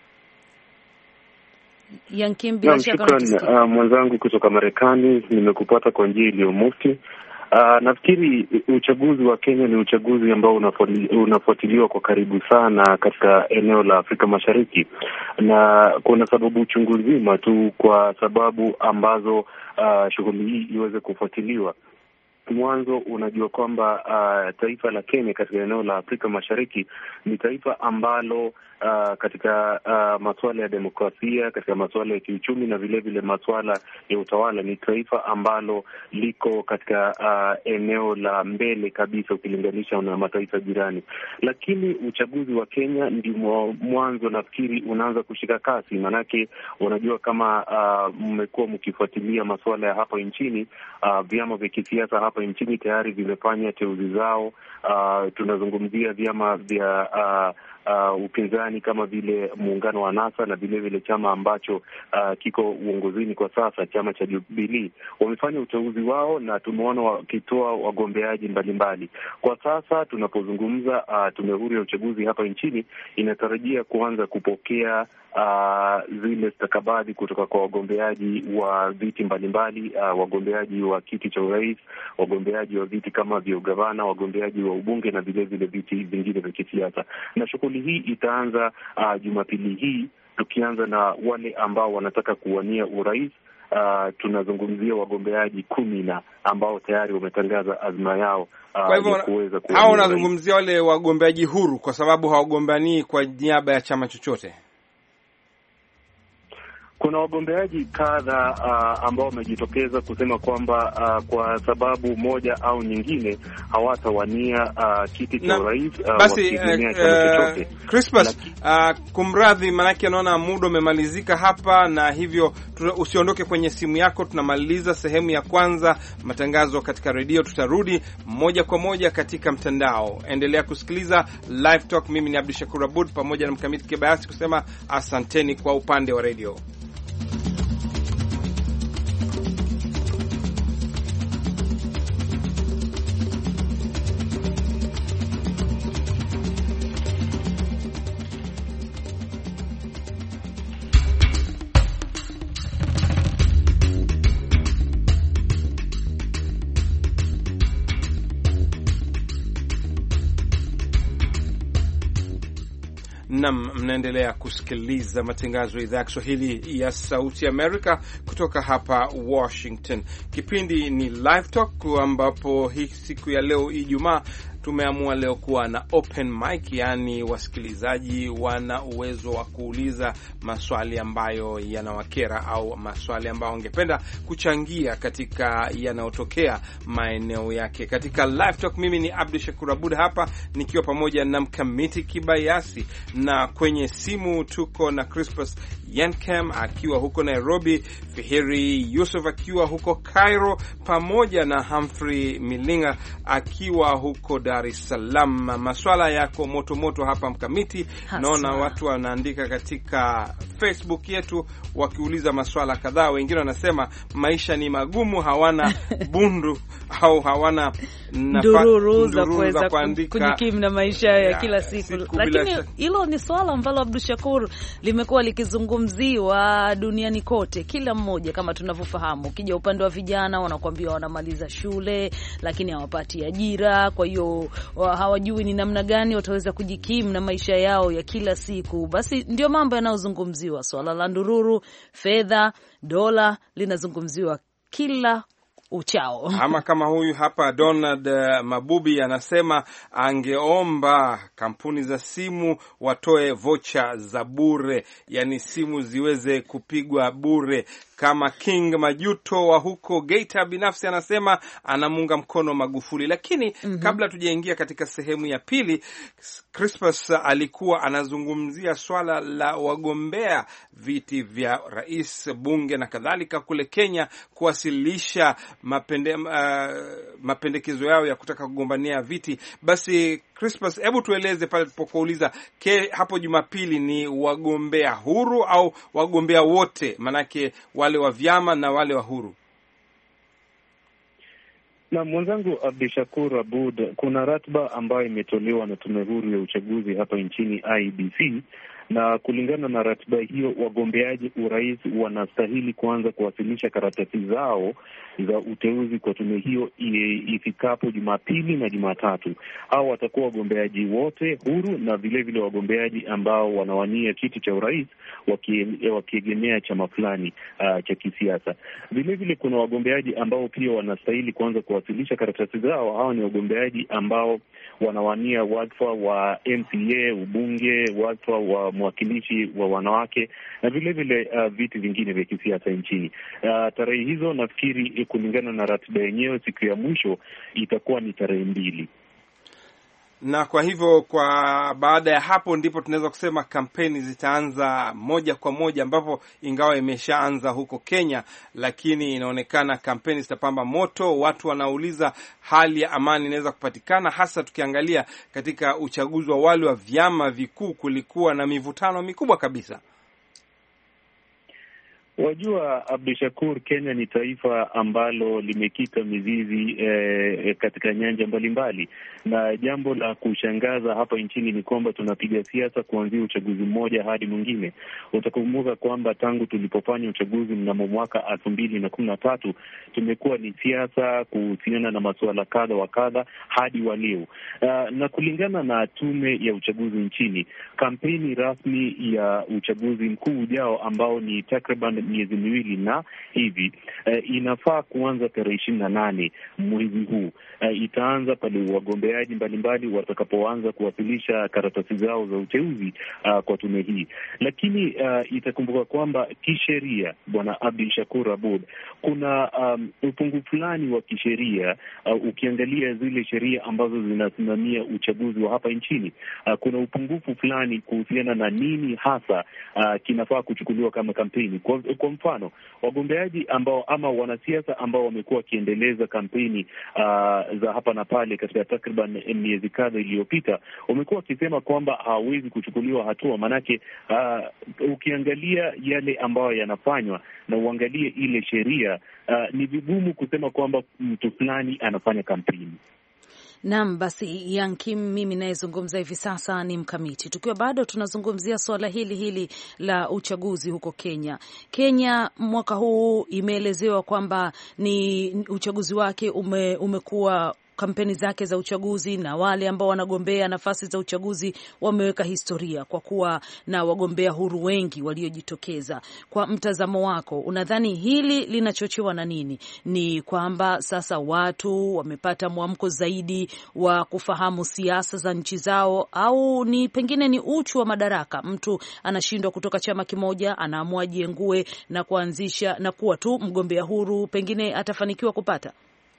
Speaker 3: Yankim, bila shaka
Speaker 9: uh, mwenzangu kutoka Marekani, nimekupata kwa njia iliyo mufti. Uh, nafikiri uchaguzi wa Kenya ni uchaguzi ambao unafuatiliwa kwa karibu sana katika eneo la Afrika Mashariki, na kuna sababu chungu nzima tu kwa sababu ambazo uh, shughuli hii iweze kufuatiliwa. Mwanzo, unajua kwamba uh, taifa la Kenya katika eneo la Afrika Mashariki ni taifa ambalo uh, katika uh, masuala ya demokrasia, katika masuala ya kiuchumi na vile vile masuala ya utawala ni taifa ambalo liko katika uh, eneo la mbele kabisa ukilinganisha na mataifa jirani. Lakini uchaguzi wa Kenya ndio mwanzo nafikiri unaanza kushika kasi, manake unajua kama uh, mmekuwa mkifuatilia masuala ya hapa nchini, uh, vyama vya kisiasa hapa nchini tayari vimefanya teuzi zao. Uh, tunazungumzia vyama vya uh, uh, upinzani kama vile muungano wa NASA na vile vile chama ambacho uh, kiko uongozini kwa sasa, chama cha Jubilee. Wamefanya uteuzi wao na tumeona wakitoa wagombeaji mbalimbali. Kwa sasa tunapozungumza, uh, tume huru ya uchaguzi hapa nchini inatarajia kuanza kupokea Uh, zile stakabadhi kutoka kwa wagombeaji wa viti mbalimbali, uh, wagombeaji wa kiti cha urais, wagombeaji wa viti kama vya ugavana, wagombeaji wa ubunge na vile vile viti vingine vya kisiasa. Na shughuli hii itaanza uh, Jumapili hii, tukianza na wale ambao wanataka kuwania urais. Uh, tunazungumzia wagombeaji kumi na ambao tayari wametangaza azma yao. Uh,
Speaker 2: kwa hivyo hao wanazungumzia wale wagombeaji huru kwa sababu hawagombanii kwa niaba ya chama chochote.
Speaker 9: Kuna wagombeaji kadha uh, ambao wamejitokeza kusema kwamba uh, kwa sababu moja au nyingine hawatawania uh, kiti cha urais uh,
Speaker 2: basi uh, Crispus uh, kumradhi, manake anaona muda umemalizika hapa, na hivyo usiondoke kwenye simu yako. Tunamaliza sehemu ya kwanza matangazo katika redio, tutarudi moja kwa moja katika mtandao. Endelea kusikiliza Live Talk. Mimi ni Abdushakur Abud pamoja na Mkamiti Kibayasi kusema asanteni kwa upande wa redio. Nam, mnaendelea kusikiliza matangazo ya idhaa ya Kiswahili ya Sauti Amerika kutoka hapa Washington. Kipindi ni Live Talk, ambapo hii siku ya leo Ijumaa tumeamua leo kuwa na open mic, yani wasikilizaji wana uwezo wa kuuliza maswali ambayo yanawakera au maswali ambayo wangependa kuchangia katika yanayotokea maeneo yake. Katika Live Talk, mimi ni Abdushakur Abud hapa nikiwa pamoja na Mkamiti Kibayasi, na kwenye simu tuko na Crispus Yankem akiwa huko Nairobi, Fihiri Yusuf akiwa huko Cairo, pamoja na Humphrey Milinga akiwa huko Dar es Salaam. Maswala yako moto moto hapa Mkamiti. Naona watu wanaandika katika Facebook yetu wakiuliza maswala kadhaa. Wengine wanasema maisha ni magumu, hawana bundu au hawana
Speaker 3: ndururu za kuweza kujikimu na maisha ya, ya kila siku, siku lakini hilo ni swala ambalo Abdushakur limekuwa likizungumziwa duniani kote, kila mmoja kama tunavyofahamu. Ukija upande wa vijana wanakuambia wanamaliza shule lakini hawapati ajira, kwa hiyo hawajui ni namna gani wataweza kujikimu na maisha yao ya kila siku. Basi ndio mambo yanayozungumziwa, swala la ndururu, fedha, dola linazungumziwa kila uchao.
Speaker 2: Ama kama huyu hapa Donald Mabubi anasema angeomba kampuni za simu watoe vocha za bure, yani simu ziweze kupigwa bure. Kama King Majuto wa huko Geita binafsi anasema anamunga mkono Magufuli. Lakini mm -hmm. kabla tujaingia katika sehemu ya pili, Crispus alikuwa anazungumzia swala la wagombea viti vya rais, bunge na kadhalika kule Kenya kuwasilisha mapende, uh, mapendekezo yao ya kutaka kugombania viti. Basi Crispus, hebu tueleze pale tulipouliza hapo Jumapili, ni wagombea huru au wagombea wote, manake wale wa vyama na wale wa huru?
Speaker 9: Na mwenzangu Abdushakur Abud, kuna ratiba ambayo imetolewa na tume huru ya uchaguzi hapa nchini I B C, na kulingana na ratiba hiyo wagombeaji urais wanastahili kuanza kuwasilisha karatasi zao za uteuzi kwa tume hiyo ifikapo Jumapili na Jumatatu. Hao watakuwa wagombeaji wote huru na vile vile wagombeaji ambao wanawania kiti cha urais wakiegemea chama fulani uh, cha kisiasa. Vile vile kuna wagombeaji ambao pia wanastahili kuanza kuwasilisha karatasi zao. Hao ni wagombeaji ambao wanawania wadhifa wa M C A, ubunge, wadhifa wa mwakilishi wa wanawake na vile vile uh, viti vingine vya kisiasa nchini. Uh, tarehe hizo nafikiri kulingana na ratiba yenyewe siku ya mwisho itakuwa ni tarehe mbili.
Speaker 2: Na kwa hivyo kwa baada ya hapo ndipo tunaweza kusema kampeni zitaanza moja kwa moja, ambapo ingawa imeshaanza huko Kenya, lakini inaonekana kampeni zitapamba moto. Watu wanauliza hali ya amani inaweza kupatikana, hasa tukiangalia katika uchaguzi wa wale wa vyama vikuu kulikuwa na mivutano mikubwa kabisa.
Speaker 9: Wajua Abdushakur, Kenya ni taifa ambalo limekita mizizi eh, katika nyanja mbalimbali, na jambo la kushangaza hapa nchini ni kwamba tunapiga siasa kuanzia uchaguzi mmoja hadi mwingine. Utakumbuka kwamba tangu tulipofanya uchaguzi mnamo mwaka elfu mbili na kumi na tatu tumekuwa ni siasa kuhusiana na masuala kadha wa kadha hadi wa leo. Uh, na kulingana na tume ya uchaguzi nchini, kampeni rasmi ya uchaguzi mkuu ujao ambao ni takriban miezi miwili na hivi. Uh, inafaa kuanza tarehe ishirini na nane mwezi huu. Uh, itaanza pale wagombeaji mbalimbali watakapoanza kuwasilisha karatasi zao za uteuzi uh, kwa tume hii. Lakini uh, itakumbuka kwamba kisheria, Bwana Abdi Shakur Aboud, kuna um, upungu fulani wa kisheria uh, ukiangalia zile sheria ambazo zinasimamia uchaguzi wa hapa nchini. Uh, kuna upungufu fulani kuhusiana na nini hasa uh, kinafaa kuchukuliwa kama kampeni. Kwa, kwa mfano, wagombeaji ambao ama wanasiasa ambao wamekuwa wakiendeleza kampeni uh, za hapa na pale katika takriban miezi kadha iliyopita, wamekuwa wakisema kwamba hawawezi kuchukuliwa hatua, manake uh, ukiangalia yale ambayo yanafanywa na uangalie ile sheria, uh, ni vigumu kusema kwamba mtu fulani anafanya kampeni.
Speaker 3: Naam, basi Yankim, mimi nayezungumza hivi sasa ni Mkamiti. Tukiwa bado tunazungumzia suala hili hili la uchaguzi huko Kenya. Kenya mwaka huu imeelezewa kwamba ni uchaguzi wake ume, umekuwa kampeni zake za uchaguzi na wale ambao wanagombea nafasi za uchaguzi wameweka historia kwa kuwa na wagombea huru wengi waliojitokeza. Kwa mtazamo wako, unadhani hili linachochewa na nini? Ni kwamba sasa watu wamepata mwamko zaidi wa kufahamu siasa za nchi zao, au ni pengine ni uchu wa madaraka? Mtu anashindwa kutoka chama kimoja, anaamua jiengue na kuanzisha na kuwa tu mgombea huru, pengine atafanikiwa kupata.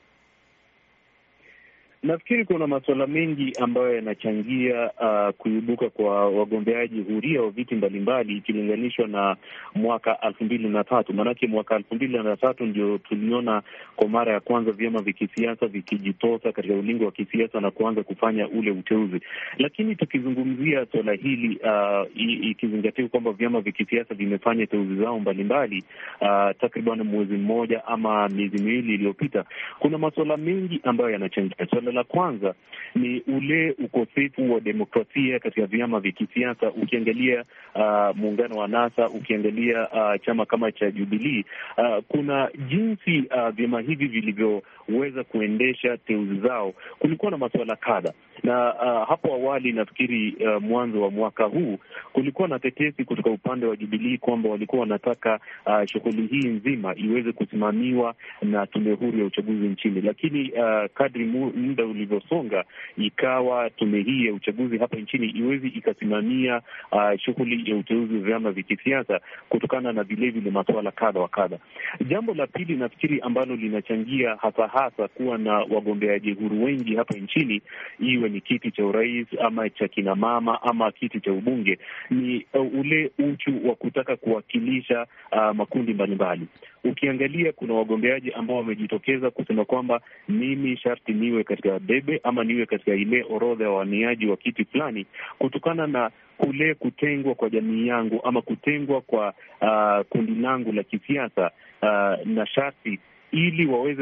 Speaker 9: Nafikiri kuna masuala mengi ambayo yanachangia uh, kuibuka kwa wagombeaji huria wa viti mbalimbali ikilinganishwa na mwaka elfu mbili na tatu. Maanake mwaka elfu mbili na tatu ndio tuliona kwa mara ya kwanza vyama vya kisiasa vikijitosa katika ulingo wa kisiasa na kuanza kufanya ule uteuzi. Lakini tukizungumzia swala hili uh, ikizingatiwa kwamba vyama vya kisiasa vimefanya teuzi zao mbalimbali uh, takriban mwezi mmoja ama miezi miwili iliyopita, kuna masuala mengi ambayo yanachangia. Swala la kwanza ni ule ukosefu wa demokrasia katika vyama vya kisiasa. Ukiangalia uh, muungano wa NASA, ukiangalia uh, chama kama cha Jubilee, uh, kuna jinsi uh, vyama hivi vilivyoweza kuendesha teuzi zao, kulikuwa na masuala kadha. Na uh, hapo awali nafikiri uh, mwanzo wa mwaka huu kulikuwa na tetesi kutoka upande wa Jubilee kwamba walikuwa wanataka uh, shughuli hii nzima iweze kusimamiwa na tume huru ya uchaguzi nchini. Lakini uh, kadri muda ulivyosonga, ikawa tume hii ya uchaguzi hapa nchini iwezi ikasimamia uh, shughuli ya uteuzi wa vyama vya kisiasa kutokana na vile vile masuala kadha wa kadha. Jambo la pili nafikiri ambalo linachangia hasa hasa kuwa na wagombeaji huru wengi hapa nchini, iwe ni kiti cha urais ama cha kina mama ama kiti cha ubunge, ni uh, ule uchu wa kutaka kuwakilisha uh, makundi mbalimbali. Ukiangalia kuna wagombeaji ambao wamejitokeza kusema kwamba mimi sharti niwe katika debe ama niwe katika ile orodha ya waniaji wa kiti fulani, kutokana na kule kutengwa kwa jamii yangu ama kutengwa kwa uh, kundi langu la kisiasa uh, na sharti ili waweze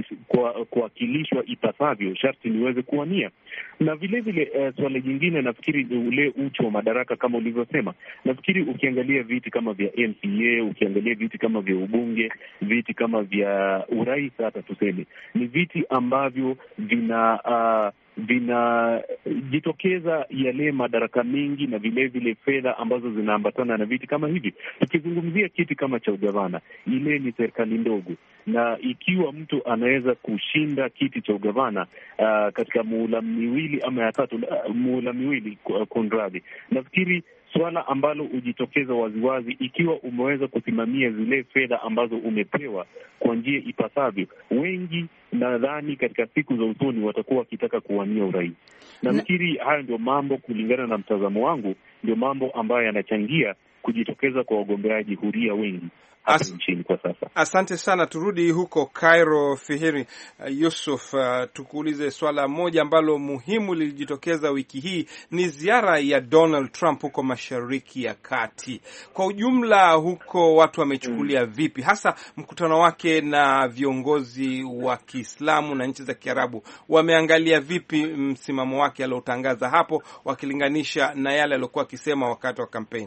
Speaker 9: kuwakilishwa ipasavyo, sharti niweze kuwania. Na vile vile uh, swala jingine nafikiri ule uchu wa madaraka kama ulivyosema. Nafikiri ukiangalia viti kama vya M C A, ukiangalia viti kama vya ubunge, viti kama vya urais hata tuseme, ni viti ambavyo vina uh, vinajitokeza yale madaraka mengi na vile vile fedha ambazo zinaambatana na viti kama hivi. Tukizungumzia kiti kama cha ugavana, ile ni serikali ndogo, na ikiwa mtu anaweza kushinda kiti cha ugavana uh, katika muhula miwili ama ya tatu, uh, muhula miwili kunradhi, nafikiri swala ambalo hujitokeza waziwazi, ikiwa umeweza kusimamia zile fedha ambazo umepewa kwa njia ipasavyo, wengi nadhani katika siku za usoni watakuwa wakitaka kuwania urais. Nafikiri hayo ndio mambo, kulingana na mtazamo wangu, ndio mambo ambayo yanachangia kujitokeza kwa wagombeaji huria wengi hapa nchini kwa sasa.
Speaker 2: Asante sana. Turudi huko Cairo, Fihiri uh, Yusuf, uh, tukuulize swala moja ambalo muhimu lilijitokeza wiki hii, ni ziara ya Donald Trump huko Mashariki ya Kati. Kwa ujumla huko watu wamechukulia vipi, hasa mkutano wake na viongozi wa Kiislamu na nchi za Kiarabu? Wameangalia vipi msimamo wake aliotangaza hapo, wakilinganisha na yale aliyokuwa akisema wakati wa kampeni?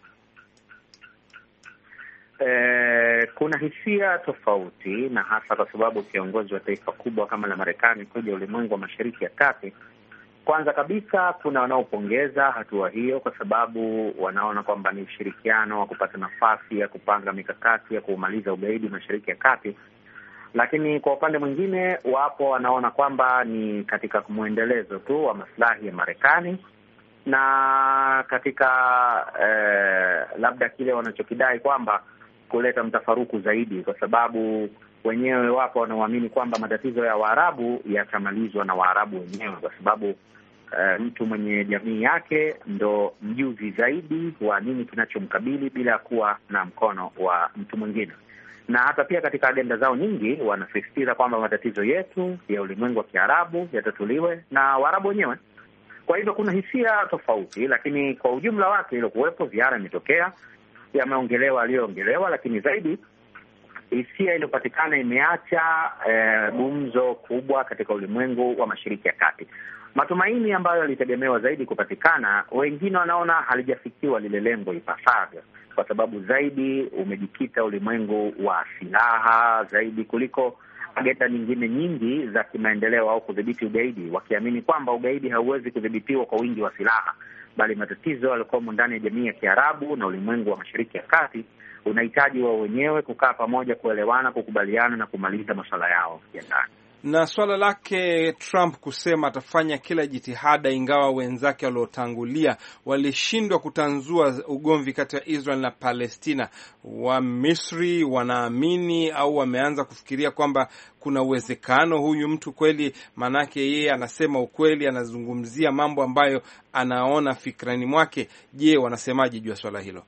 Speaker 4: Eh, kuna hisia tofauti, na hasa kwa sababu kiongozi wa taifa kubwa kama la Marekani kuja ulimwengu wa Mashariki ya Kati, kwanza kabisa kuna wanaopongeza hatua hiyo kwa sababu wanaona kwamba ni ushirikiano wa kupata nafasi ya kupanga mikakati ya kumaliza ugaidi Mashariki ya Kati. Lakini kwa upande mwingine, wapo wanaona kwamba ni katika mwendelezo tu wa maslahi ya Marekani na katika eh, labda kile wanachokidai kwamba kuleta mtafaruku zaidi, kwa sababu wenyewe wapo wanaoamini kwamba matatizo ya Waarabu yatamalizwa na Waarabu wenyewe, kwa sababu uh, mtu mwenye jamii yake ndo mjuzi zaidi wa nini kinachomkabili bila kuwa na mkono wa mtu mwingine. Na hata pia katika agenda zao nyingi wanasisitiza kwamba matatizo yetu ya ulimwengu wa Kiarabu yatatuliwe na Waarabu wenyewe. Kwa hivyo kuna hisia tofauti, lakini kwa ujumla wake ile kuwepo ziara imetokea, yameongelewa aliyoongelewa, lakini zaidi hisia iliyopatikana imeacha eh, gumzo kubwa katika ulimwengu wa Mashariki ya Kati. Matumaini ambayo yalitegemewa zaidi kupatikana, wengine wanaona halijafikiwa lile lengo ipasavyo, kwa sababu zaidi umejikita ulimwengu wa silaha zaidi kuliko agenda nyingine nyingi za kimaendeleo au kudhibiti ugaidi, wakiamini kwamba ugaidi hauwezi kudhibitiwa kwa wingi wa silaha, bali matatizo yaliokuwa ndani ya jamii ya Kiarabu na ulimwengu wa Mashariki ya Kati unahitaji wao wenyewe kukaa pamoja, kuelewana, kukubaliana na kumaliza masuala yao ya ndani.
Speaker 2: Na swala lake Trump kusema atafanya kila jitihada, ingawa wenzake waliotangulia walishindwa kutanzua ugomvi kati ya Israel na Palestina, wa Misri wanaamini au wameanza kufikiria kwamba kuna uwezekano huyu mtu kweli, manake yeye anasema ukweli, anazungumzia mambo ambayo anaona fikrani mwake. Je, wanasemaje juu ya swala hilo?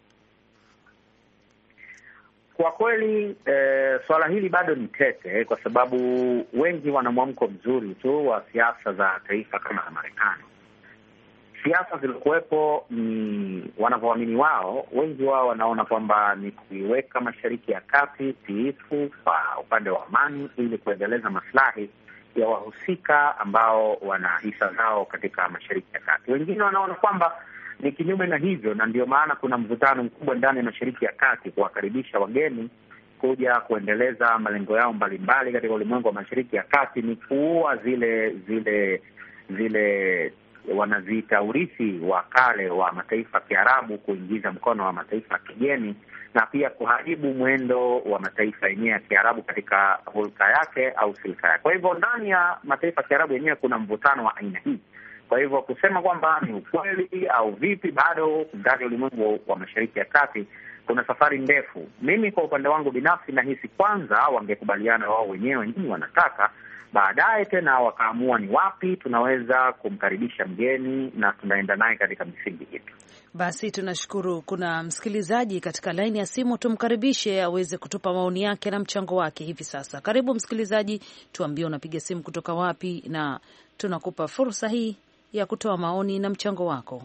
Speaker 4: Kwa kweli e, swala hili bado ni tete, kwa sababu wengi wana mwamko mzuri tu wa siasa za taifa kama la Marekani. Siasa zilikuwepo ni wanavyoamini wao, wengi wao wanaona kwamba ni kuiweka Mashariki ya Kati tiifu kwa upande wa amani ili kuendeleza maslahi ya wahusika ambao wana hisa zao katika Mashariki ya Kati. Wengine wanaona kwamba ni kinyume na hivyo, na ndio maana kuna mvutano mkubwa ndani ya Mashariki ya Kati kuwakaribisha wageni kuja kuendeleza malengo yao mbalimbali katika ulimwengu wa Mashariki ya Kati. Ni kuua zile zile zile wanaziita urithi wa kale wa mataifa ya Kiarabu, kuingiza mkono wa mataifa ya kigeni, na pia kuharibu mwendo wa mataifa yenyewe ya Kiarabu katika hulka yake au silka yake. Kwa hivyo ndani ya mataifa ya Kiarabu yenyewe kuna mvutano wa aina hii. Kwa hivyo kusema kwamba ni ukweli au vipi, bado ndani ya ulimwengu wa Mashariki ya Kati kuna safari ndefu. Mimi kwa upande wangu binafsi nahisi kwanza wangekubaliana wao wenyewe nini wanataka, baadaye tena wakaamua ni wapi tunaweza kumkaribisha mgeni na tunaenda naye katika misingi yetu.
Speaker 3: Basi tunashukuru. Kuna msikilizaji katika laini ya simu, tumkaribishe aweze kutupa maoni yake na mchango wake hivi sasa. Karibu msikilizaji, tuambie unapiga simu kutoka wapi, na tunakupa fursa hii ya kutoa maoni na mchango wako.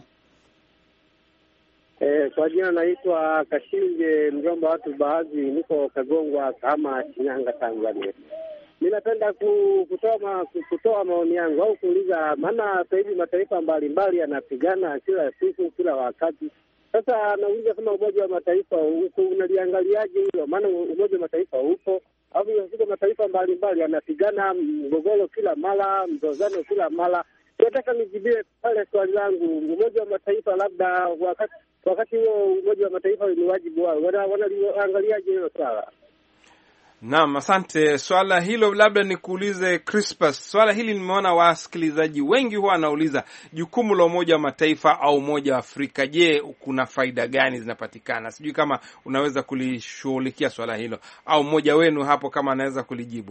Speaker 6: Eh, kwa jina naitwa Kashinje mjomba watu baadhi, niko Kagongwa kama Shinyanga, Tanzania. Ninapenda kutoa ma, kutoa maoni yangu au kuuliza, maana sasa hivi mataifa mbalimbali yanapigana kila siku kila wakati. Sasa nauliza kama Umoja wa Mataifa uko unaliangaliaje hilo? Maana Umoja wa Mataifa upo au hizo mataifa mbalimbali yanapigana mgogoro kila mara, mzozano kila mara. Nataka nijibie pale swali langu, Umoja wa Mataifa labda wakati wakati huo Umoja wa Mataifa ni wajibu wao, wanaangaliaje hilo swala?
Speaker 2: Naam, asante. Swala hilo labda nikuulize Crispus. Swala hili nimeona wasikilizaji wengi huwa wanauliza jukumu la Umoja wa Mataifa au Umoja wa Afrika. Je, kuna faida gani zinapatikana? Sijui kama unaweza kulishughulikia swala hilo au mmoja wenu hapo kama anaweza kulijibu.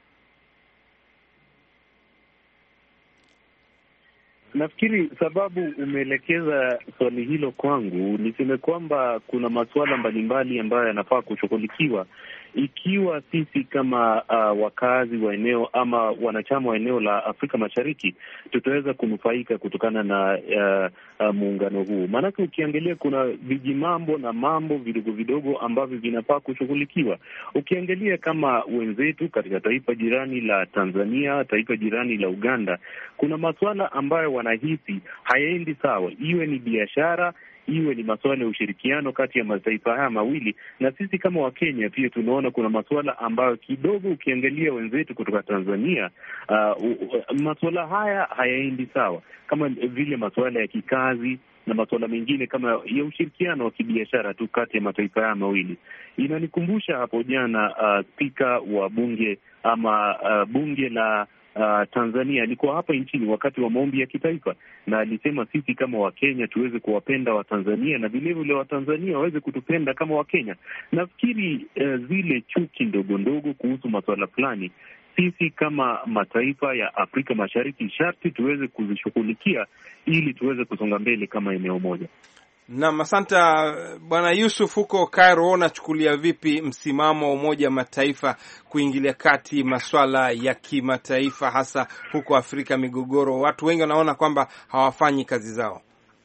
Speaker 9: Nafikiri sababu umeelekeza swali hilo kwangu, niseme kwamba kuna masuala mbalimbali ambayo yanafaa kushughulikiwa ikiwa sisi kama uh, wakazi wa eneo ama wanachama wa eneo la Afrika Mashariki tutaweza kunufaika kutokana na uh, uh, muungano huu. Maanake ukiangalia kuna vijimambo na mambo vidogo vidogo ambavyo vinafaa kushughulikiwa. Ukiangalia kama wenzetu katika taifa jirani la Tanzania, taifa jirani la Uganda, kuna masuala ambayo wanahisi hayaendi sawa, iwe ni biashara, iwe ni masuala ya ushirikiano kati ya mataifa haya mawili. Na sisi kama Wakenya pia tunaona kuna masuala ambayo kidogo ukiangalia wenzetu kutoka Tanzania, uh, masuala haya hayaendi sawa, kama vile masuala ya kikazi na masuala mengine kama ya ushirikiano wa kibiashara tu kati ya mataifa haya mawili. Inanikumbusha hapo jana uh, spika wa bunge ama uh, bunge la Uh, Tanzania alikuwa hapa nchini wakati wa maombi ya kitaifa, na alisema sisi kama Wakenya tuweze kuwapenda Watanzania na vile vile Watanzania waweze kutupenda kama Wakenya. Nafikiri uh, zile chuki ndogo ndogo kuhusu masuala fulani, sisi kama mataifa ya Afrika Mashariki sharti tuweze kuzishughulikia ili tuweze kusonga mbele kama eneo moja.
Speaker 2: Naam, asante Bwana Yusuf. Huko Cairo, unachukulia vipi msimamo wa Umoja wa Mataifa kuingilia kati masuala ya kimataifa, hasa huko Afrika, migogoro? Watu wengi wanaona kwamba hawafanyi kazi zao.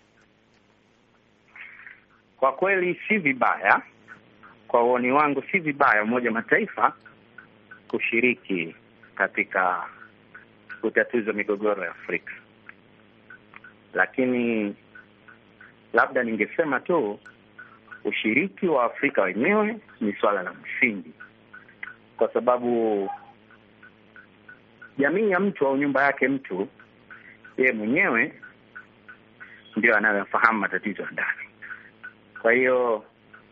Speaker 4: Kwa kweli si vibaya, kwa uoni wangu si vibaya Umoja wa Mataifa kushiriki katika utatuzi wa migogoro ya Afrika, lakini labda ningesema tu ushiriki wa Afrika wenyewe ni swala la msingi, kwa sababu jamii ya mtu au nyumba yake mtu, yeye mwenyewe ndio anayefahamu matatizo ya ndani. Kwa hiyo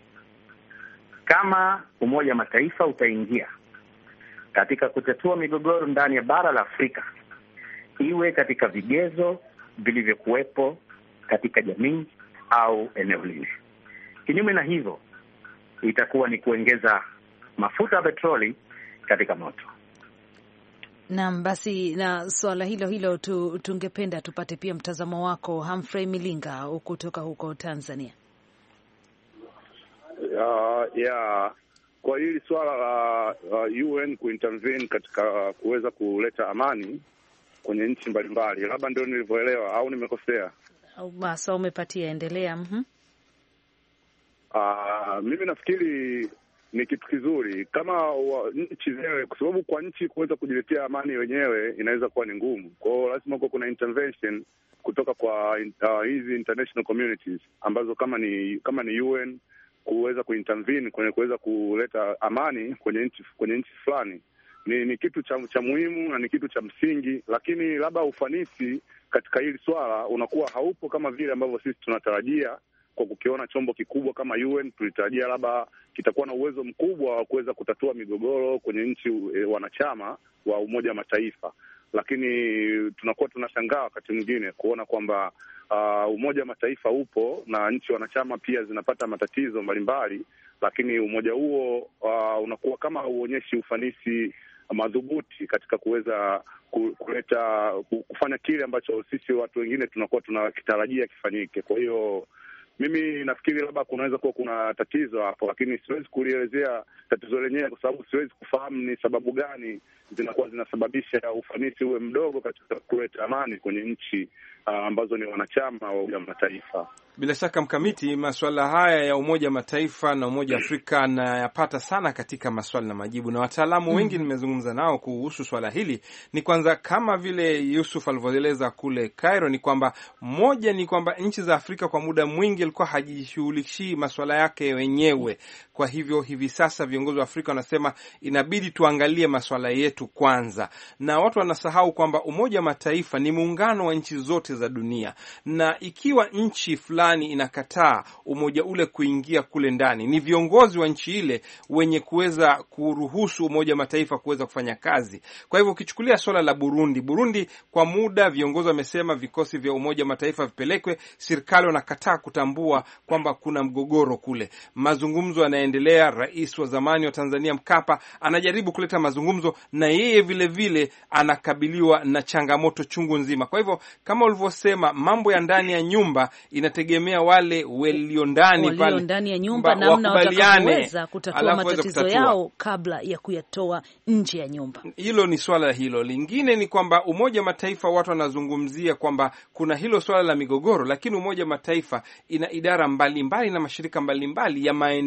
Speaker 4: kama Umoja wa Mataifa utaingia katika kutatua migogoro ndani ya bara la Afrika, iwe katika vigezo vilivyokuwepo katika jamii au eneo lile. Kinyume na hivyo, itakuwa ni kuongeza mafuta ya petroli katika moto.
Speaker 3: Naam, basi na swala hilo hilo tu, tungependa tupate pia mtazamo wako Humphrey Milinga kutoka huko Tanzania.
Speaker 8: Uh, yeah. Kwa hili swala la uh, U N kuintervene katika uh, kuweza kuleta amani kwenye nchi mbalimbali, labda ndio nilivyoelewa au nimekosea?
Speaker 3: Basi umepatia, endelea. Mhm.
Speaker 8: Ah, mimi nafikiri ni kitu kizuri kama wa, nchi zenyewe, kwa sababu kwa nchi kuweza kujiletea amani wenyewe inaweza kuwa ni ngumu. Kwa hiyo lazima kuwe kuna intervention kutoka kwa uh, hizi international communities ambazo kama ni kama ni U N kuweza kuintervene kwenye kuweza kuleta amani kwenye nchi kwenye nchi fulani. Ni, ni kitu cha, cha muhimu na ni kitu cha msingi, lakini labda ufanisi katika hili swala unakuwa haupo kama vile ambavyo sisi tunatarajia. Kwa kukiona chombo kikubwa kama U N, tulitarajia labda kitakuwa na uwezo mkubwa wa kuweza kutatua migogoro kwenye nchi e, wanachama wa Umoja wa Mataifa, lakini tunakuwa tunashangaa wakati mwingine kuona kwamba uh, Umoja wa Mataifa upo na nchi wanachama pia zinapata matatizo mbalimbali, lakini umoja huo uh, unakuwa kama hauonyeshi ufanisi madhubuti katika kuweza kuleta kufanya kile ambacho sisi watu wengine tunakuwa tunakitarajia kifanyike. Kwa hiyo mimi nafikiri labda kunaweza kuwa kuna tatizo hapo, lakini siwezi kulielezea tatizo lenyewe kwa sababu siwezi kufahamu ni sababu gani zinakuwa zinasababisha ufanisi uwe mdogo katika kuleta amani kwenye nchi uh, ambazo ni wanachama wa Umoja wa Mataifa.
Speaker 2: Bila shaka Mkamiti, masuala haya ya Umoja wa Mataifa na Umoja wa Afrika nayapata sana katika maswali na majibu, na wataalamu wengi mm. nimezungumza nao kuhusu swala hili. Ni kwanza kama vile Yusuf alivyoeleza kule Cairo, ni kwamba moja ni kwamba nchi za Afrika kwa muda mwingi ilikuwa hajishughulishi masuala yake wenyewe. Kwa hivyo hivi sasa viongozi wa Afrika wanasema inabidi tuangalie masuala yetu kwanza, na watu wanasahau kwamba Umoja wa Mataifa ni muungano wa nchi zote za dunia, na ikiwa nchi fulani inakataa umoja ule kuingia kule ndani, ni viongozi wa nchi ile wenye kuweza kuruhusu Umoja wa Mataifa kuweza kufanya kazi. Kwa hivyo ukichukulia swala la Burundi, Burundi kwa muda viongozi wamesema vikosi vya Umoja wa Mataifa vipelekwe, serikali wanakataa kutambua kwamba kuna mgogoro kule. Mazungumzo yanaendelea, rais wa zamani wa Tanzania Mkapa anajaribu kuleta mazungumzo, na yeye vile vile anakabiliwa na changamoto chungu nzima. Kwa hivyo kama ulivyosema, mambo ya ndani ya nyumba inategemea wale walio ndani pale
Speaker 3: walio ndani ya nyumba namna watakaweza kutatua matatizo yao kabla ya kuyatoa nje ya nyumba.
Speaker 2: Hilo ni swala hilo. Lingine ni kwamba Umoja wa Mataifa watu wanazungumzia kwamba kuna hilo swala la migogoro, lakini Umoja wa Mataifa ina idara mbalimbali mbali na mashirika mbalimbali mbali ya maendeleo.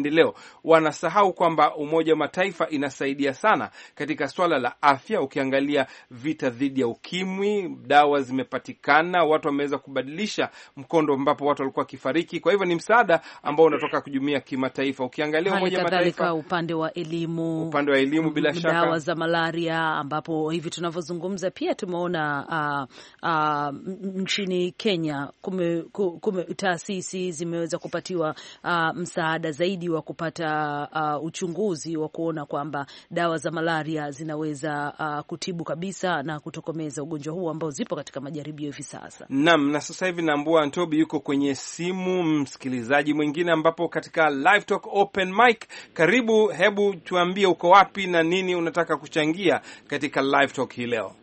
Speaker 2: wanasahau kwamba Umoja wa Mataifa inasaidia sana katika swala la afya. Ukiangalia vita dhidi ya ukimwi, dawa zimepatikana, watu wameweza kubadilisha mkondo ambapo watu walikuwa kifariki. Kwa hivyo ni msaada ambao unatoka kujumia kimataifa. Ukiangalia Umoja wa Mataifa
Speaker 3: upande wa elimu,
Speaker 2: upande wa elimu bila shaka,
Speaker 3: dawa za malaria, ambapo hivi tunavyozungumza pia tumeona uh, uh, nchini Kenya kume, kume, taasisi zimeweza kupatiwa uh, msaada zaidi wa kupata uh, uchunguzi wa kuona kwamba dawa za malaria zinaweza uh, kutibu kabisa na kutokomeza ugonjwa huu ambao zipo katika majaribio hivi sasa.
Speaker 2: Naam, na sasa hivi naambua Ntobi yuko kwenye simu, msikilizaji mwingine ambapo katika Live Talk Open Mic. Karibu, hebu tuambie uko wapi na nini unataka kuchangia katika Live Talk hii leo.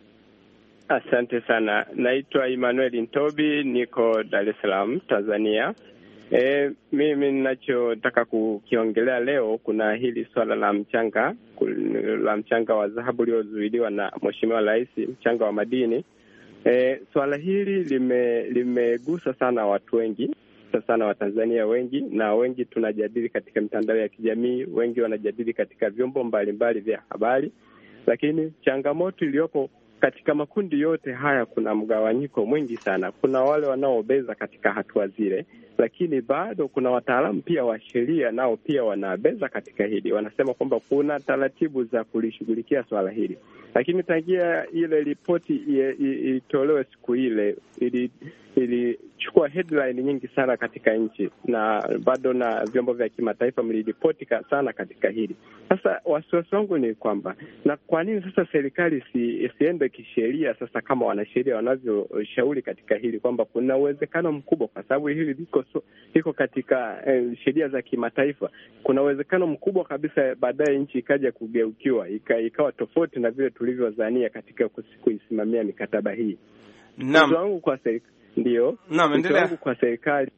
Speaker 10: Asante sana. Naitwa Emmanuel Ntobi, niko Dar es Salaam, Tanzania. E, mimi ninachotaka kukiongelea leo, kuna hili swala la mchanga la mchanga wa dhahabu uliozuiliwa na Mheshimiwa Rais, mchanga wa madini. E, swala hili lime limegusa sana watu wengi, sana Watanzania wengi, na wengi tunajadili katika mitandao ya kijamii, wengi wanajadili katika vyombo mbalimbali vya habari. Lakini changamoto iliyopo katika makundi yote haya, kuna mgawanyiko mwingi sana. Kuna wale wanaobeza katika hatua zile, lakini bado kuna wataalamu pia wa sheria nao pia wanabeza katika hili. Wanasema kwamba kuna taratibu za kulishughulikia swala hili. Lakini tangia ile ripoti itolewe siku ile, ili ilichukua headline nyingi sana katika nchi, na bado na vyombo vya kimataifa mliripoti sana katika hili. Sasa wasiwasi wangu ni kwamba, na kwa nini sasa serikali si, isiende kisheria sasa kama wanasheria wanavyoshauri katika hili, kwamba kuna uwezekano mkubwa, kwa sababu hili liko so, liko katika eh, sheria za kimataifa. Kuna uwezekano mkubwa kabisa baadaye nchi ikaja kugeukiwa, ika, ikawa tofauti na vile tulivyozania katika kuisimamia mikataba hii.
Speaker 2: Naam.
Speaker 10: Wangu kwa serikali ndio.
Speaker 2: Naam, endelea.
Speaker 10: Wangu kwa serikali.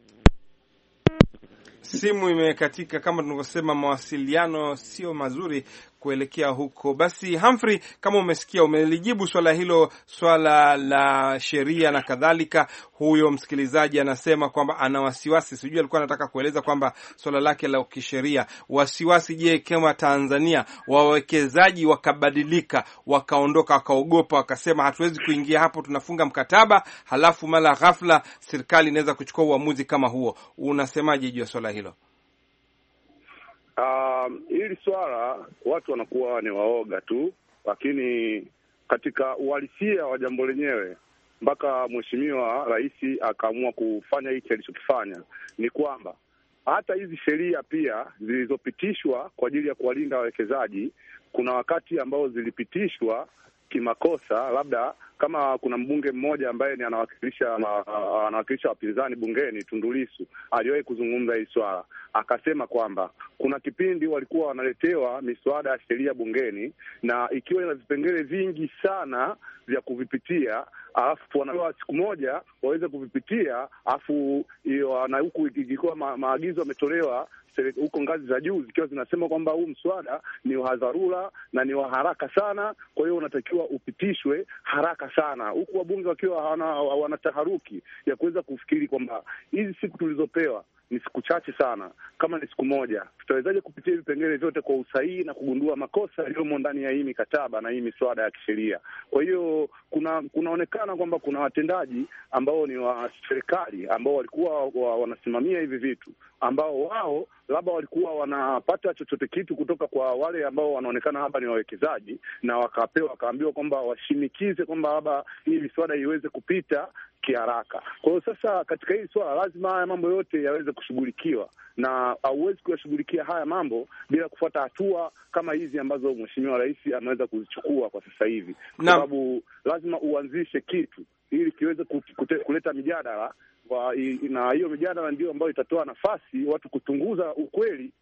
Speaker 2: Simu imekatika, kama tunavyosema mawasiliano sio mazuri kuelekea huko. Basi Humphrey, kama umesikia, umelijibu swala hilo, swala la sheria na kadhalika. Huyo msikilizaji anasema kwamba ana wasiwasi, sijui alikuwa anataka kueleza kwamba swala lake la kisheria. Wasiwasi, je, kama Tanzania wawekezaji wakabadilika, wakaondoka, wakaogopa, wakasema hatuwezi kuingia hapo, tunafunga mkataba, halafu mara ghafla serikali inaweza kuchukua uamuzi kama huo, unasemaje juu ya swala hilo?
Speaker 8: Uh, hili swala watu wanakuwa ni waoga tu, lakini katika uhalisia wa jambo lenyewe, mpaka Mheshimiwa Rais akaamua kufanya hiki alichokifanya, ni kwamba hata hizi sheria pia zilizopitishwa kwa ajili ya kuwalinda wawekezaji, kuna wakati ambao zilipitishwa kimakosa. Labda kama kuna mbunge mmoja ambaye ni anawakilisha anawakilisha wapinzani bungeni, Tundu Lissu, aliwahi kuzungumza hili swala, akasema kwamba kuna kipindi walikuwa wanaletewa miswada ya sheria bungeni, na ikiwa ina vipengele vingi sana vya kuvipitia, alafu wanapewa siku moja waweze kuvipitia, alafu na huku ikiwa ma, maagizo yametolewa huko ngazi za juu zikiwa zinasema kwamba huu mswada ni wa dharura na ni wa haraka sana, kwa hiyo unatakiwa upitishwe haraka sana, huku wabunge wakiwa wana taharuki ya kuweza kufikiri kwamba hizi siku tulizopewa ni siku chache sana. Kama ni siku moja, tutawezaje kupitia vipengele vyote kwa usahihi na kugundua makosa yaliyomo ndani ya hii mikataba na hii miswada ya kisheria? Kwa hiyo kuna kunaonekana kwamba kuna watendaji ambao ni wa serikali ambao walikuwa wa, wanasimamia hivi vitu, ambao wao labda walikuwa wanapata chochote kitu kutoka kwa wale ambao wanaonekana hapa ni wawekezaji, na wakapewa wakaambiwa kwamba washinikize kwamba labda hii miswada iweze kupita kiharaka. Kwa hiyo sasa katika hili swala lazima haya mambo yote yaweze kushughulikiwa, na hauwezi kuyashughulikia haya mambo bila kufuata hatua kama hizi ambazo Mheshimiwa Rais ameweza kuzichukua kwa sasa hivi, kwa sababu lazima uanzishe kitu ili kiweze kuleta mijadala wa, na hiyo mijadala ndio ambayo itatoa nafasi watu kuchunguza ukweli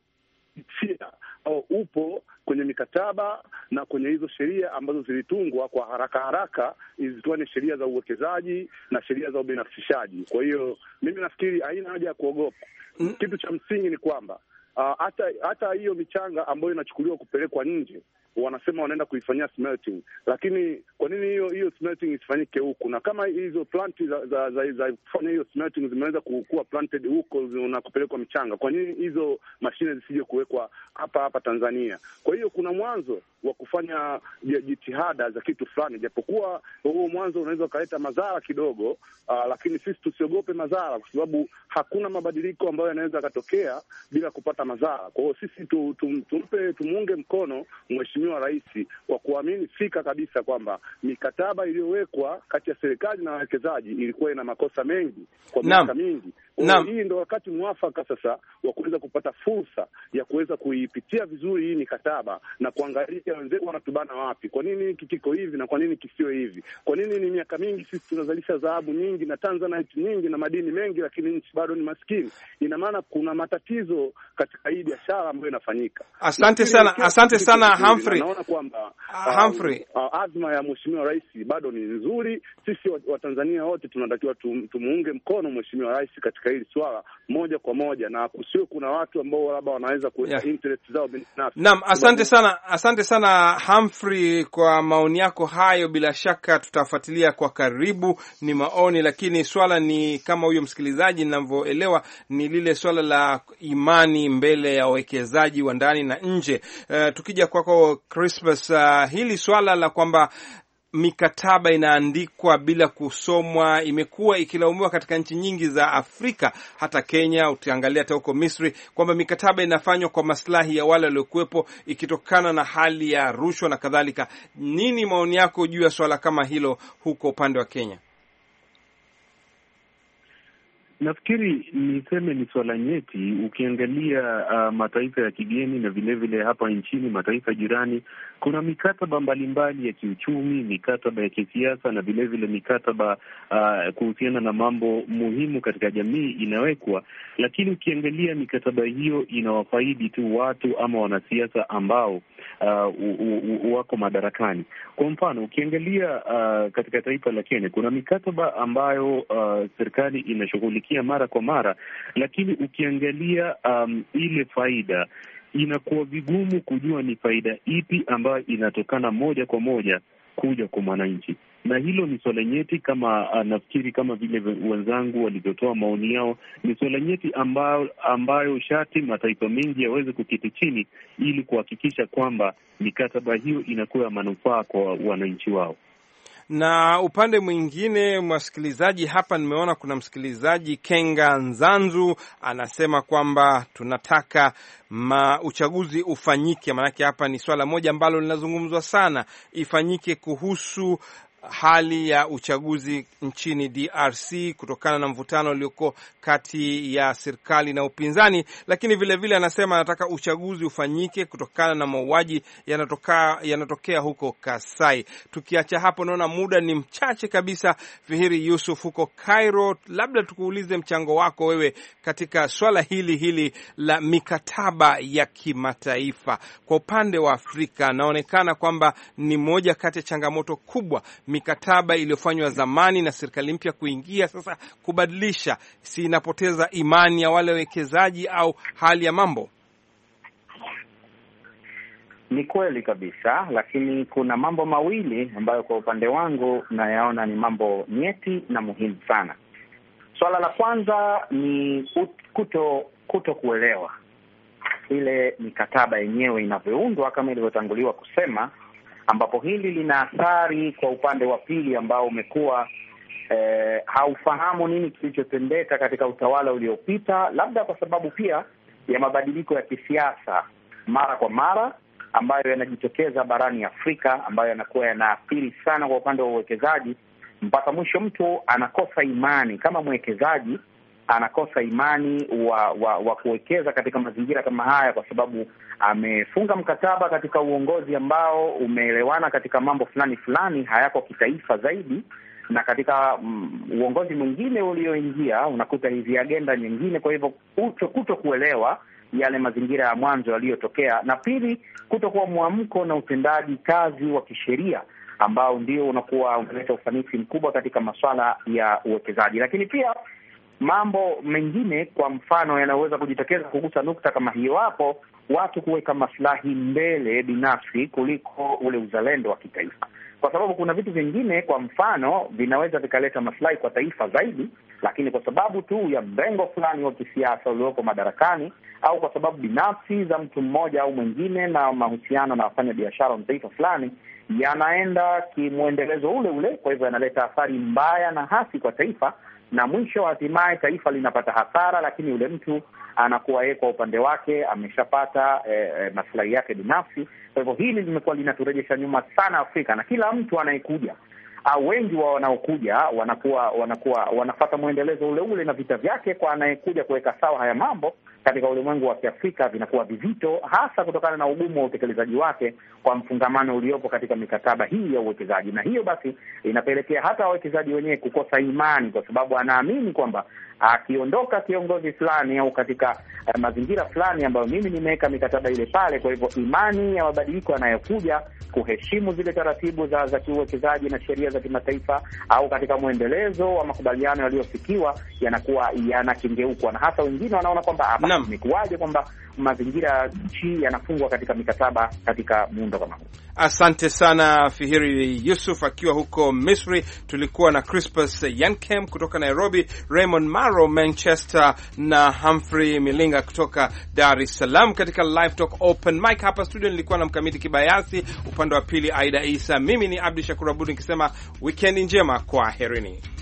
Speaker 8: au upo kwenye mikataba na kwenye hizo sheria ambazo zilitungwa kwa haraka haraka, zilikuwa ni sheria za uwekezaji na sheria za ubinafsishaji. Kwa hiyo mimi nafikiri haina haja ya kuogopa. Mm. Kitu cha msingi ni kwamba hata uh, hata hiyo michanga ambayo inachukuliwa kupelekwa nje, wanasema wanaenda kuifanyia smelting, lakini kwa nini hiyo hiyo smelting isifanyike huku? Na kama hizo plant za za za, za kufanya hiyo smelting zimeweza kuwa planted huko na kupelekwa mchanga, kwa nini hizo mashine zisije kuwekwa hapa hapa Tanzania? Kwa hiyo kuna mwanzo wa kufanya jitihada za kitu fulani, japokuwa huo mwanzo unaweza kuleta madhara kidogo, uh, lakini sisi tusiogope madhara, kwa sababu hakuna mabadiliko ambayo yanaweza katokea bila kupata madhara. Kwa hiyo sisi tu, tu, tumpe tumuunge mkono Mheshimiwa Rais kwa kuamini fika kabisa kwamba mikataba iliyowekwa kati ya serikali na wawekezaji ilikuwa ina makosa mengi kwa miaka mingi. Hii ndio wakati mwafaka sasa wa kuweza kupata fursa ya kuweza kuipitia vizuri hii mikataba na kuangalia wenzetu wanatubana wapi. Kwa nini hiki kiko hivi na kwa nini kisiwe hivi? Kwa nini ni miaka mingi sisi tunazalisha dhahabu nyingi na tanzanite nyingi na madini mengi, lakini nchi bado ni maskini? Ina maana kuna matatizo katika hii biashara ambayo inafanyika.
Speaker 2: Asante sana, asante sana Humphrey.
Speaker 8: Naona kwamba
Speaker 2: uh, Humphrey
Speaker 8: uh, uh, azma ya Mheshimiwa Rais bado ni nzuri. Sisi Watanzania wa wote tunatakiwa tum, tumuunge mkono Mheshimiwa Rais katika hili swala moja kwa moja, na kusiwe kuna watu ambao labda wanaweza kuweka yeah. interest zao binafsi.
Speaker 2: Naam, asante sana, asante sana Humphrey kwa maoni yako hayo. Bila shaka tutafuatilia kwa karibu, ni maoni, lakini swala ni kama huyo msikilizaji ninavyoelewa ni lile swala la imani mbele ya wawekezaji wa ndani na nje. Uh, tukija kwako Christmas, uh, hili swala la kwamba mikataba inaandikwa bila kusomwa imekuwa ikilaumiwa katika nchi nyingi za Afrika, hata Kenya, utaangalia hata huko Misri, kwamba mikataba inafanywa kwa maslahi ya wale waliokuwepo ikitokana na hali ya rushwa na kadhalika. Nini maoni yako juu ya swala kama hilo huko upande wa Kenya?
Speaker 9: Nafikiri niseme ni swala nyeti. Ukiangalia uh, mataifa ya kigeni na vile vile hapa nchini mataifa jirani, kuna mikataba mbalimbali ya kiuchumi, mikataba ya kisiasa na vile vile mikataba uh, kuhusiana na mambo muhimu katika jamii inawekwa, lakini ukiangalia mikataba hiyo inawafaidi tu watu ama wanasiasa ambao uh, u, u, u, wako madarakani. Kwa mfano, ukiangalia uh, katika taifa la Kenya kuna mikataba ambayo uh, serikali inashughulikia mara kwa mara, lakini ukiangalia um, ile faida inakuwa vigumu kujua ni faida ipi ambayo inatokana moja kwa moja kuja kwa mwananchi, na hilo ni swala nyeti. Kama uh, nafikiri kama vile wenzangu walivyotoa maoni yao, ni swala nyeti ambayo, ambayo shati mataifa mengi yaweze kuketi chini ili kuhakikisha kwamba mikataba hiyo inakuwa ya manufaa kwa wananchi wao.
Speaker 2: Na upande mwingine, mwasikilizaji hapa, nimeona kuna msikilizaji Kenga Nzanzu anasema kwamba tunataka ma uchaguzi ufanyike, maanake hapa ni swala moja ambalo linazungumzwa sana, ifanyike kuhusu hali ya uchaguzi nchini D R C kutokana na mvutano ulioko kati ya serikali na upinzani, lakini vile vile anasema anataka uchaguzi ufanyike kutokana na mauaji yanatoka yanatokea huko Kasai. Tukiacha hapo, naona muda ni mchache kabisa. Fihiri Yusuf huko Cairo, labda tukuulize mchango wako wewe katika swala hili hili la mikataba ya kimataifa. Kwa upande wa Afrika, naonekana kwamba ni moja kati ya changamoto kubwa mikataba iliyofanywa zamani na serikali mpya kuingia sasa kubadilisha, si inapoteza imani ya wale wawekezaji au hali ya mambo?
Speaker 4: Ni kweli kabisa, lakini kuna mambo mawili ambayo kwa upande wangu nayaona ni mambo nyeti na muhimu sana. Swala la kwanza ni kuto kuto kuelewa ile mikataba yenyewe inavyoundwa kama ilivyotanguliwa kusema, ambapo hili lina athari kwa upande wa pili ambao umekuwa eh, haufahamu nini kilichotendeka katika utawala uliopita, labda kwa sababu pia ya mabadiliko ya kisiasa mara kwa mara ambayo yanajitokeza barani Afrika, ambayo yanakuwa yanaathiri sana kwa upande wa uwekezaji, mpaka mwisho mtu anakosa imani kama mwekezaji, anakosa imani wa, wa, wa kuwekeza katika mazingira kama haya, kwa sababu amefunga mkataba katika uongozi ambao umeelewana katika mambo fulani fulani hayako kitaifa zaidi, na katika mm, uongozi mwingine ulioingia unakuta hizi agenda nyingine. Kwa hivyo kuto, kuto kuelewa yale mazingira ya mwanzo yaliyotokea, na pili kutokuwa mwamko na utendaji kazi wa kisheria ambao ndio unakuwa unaleta ufanisi mkubwa katika masuala ya uwekezaji. Lakini pia mambo mengine kwa mfano yanaweza kujitokeza kugusa nukta kama hiyo hapo, watu kuweka maslahi mbele binafsi kuliko ule uzalendo wa kitaifa, kwa sababu kuna vitu vingine, kwa mfano, vinaweza vikaleta maslahi kwa taifa zaidi, lakini kwa sababu tu ya mrengo fulani wa kisiasa uliopo madarakani au kwa sababu binafsi za mtu mmoja au mwingine na mahusiano na wafanya biashara wa taifa fulani, yanaenda kimwendelezo ule ule. Kwa hivyo yanaleta athari mbaya na hasi kwa taifa, na mwisho hatimaye taifa linapata hasara, lakini yule mtu anakuwa yeye kwa upande wake ameshapata eh, eh, maslahi yake binafsi. Kwa hivyo hili limekuwa linaturejesha nyuma sana Afrika, na kila mtu anayekuja au wengi wa wanaokuja wanakuwa wanakuwa wanafuata mwendelezo ule ule, na vita vyake kwa anayekuja kuweka sawa haya mambo katika ulimwengu wa Kiafrika vinakuwa vizito, hasa kutokana na ugumu wa utekelezaji wake kwa mfungamano uliopo katika mikataba hii ya uwekezaji. Na hiyo basi inapelekea hata wawekezaji wenyewe kukosa imani, kwa sababu anaamini kwamba akiondoka kiongozi fulani au katika uh, mazingira fulani ambayo mimi nimeweka mikataba ile pale, kwa hivyo imani ya mabadiliko yanayokuja kuheshimu zile taratibu za za kiuwekezaji na sheria za kimataifa au katika mwendelezo wa makubaliano yaliyofikiwa yanakuwa yanakengeuka, na hasa wengine wanaona kwamba hapa imekuwaje kwamba mazingira nchi yanafungwa katika mikataba katika muundo kama huu.
Speaker 2: Asante sana Fihiri Yusuf akiwa huko Misri. Tulikuwa na Crispus Yankem kutoka Nairobi, Raymond Maro Manchester, na Humphrey Milinga kutoka Dar es Salaam katika Live Talk Open Mic. Hapa studio nilikuwa na Mkamiti Kibayasi, upande wa pili Aida Isa. Mimi ni Abdi Shakur Abud nikisema weekend njema, kwa herini.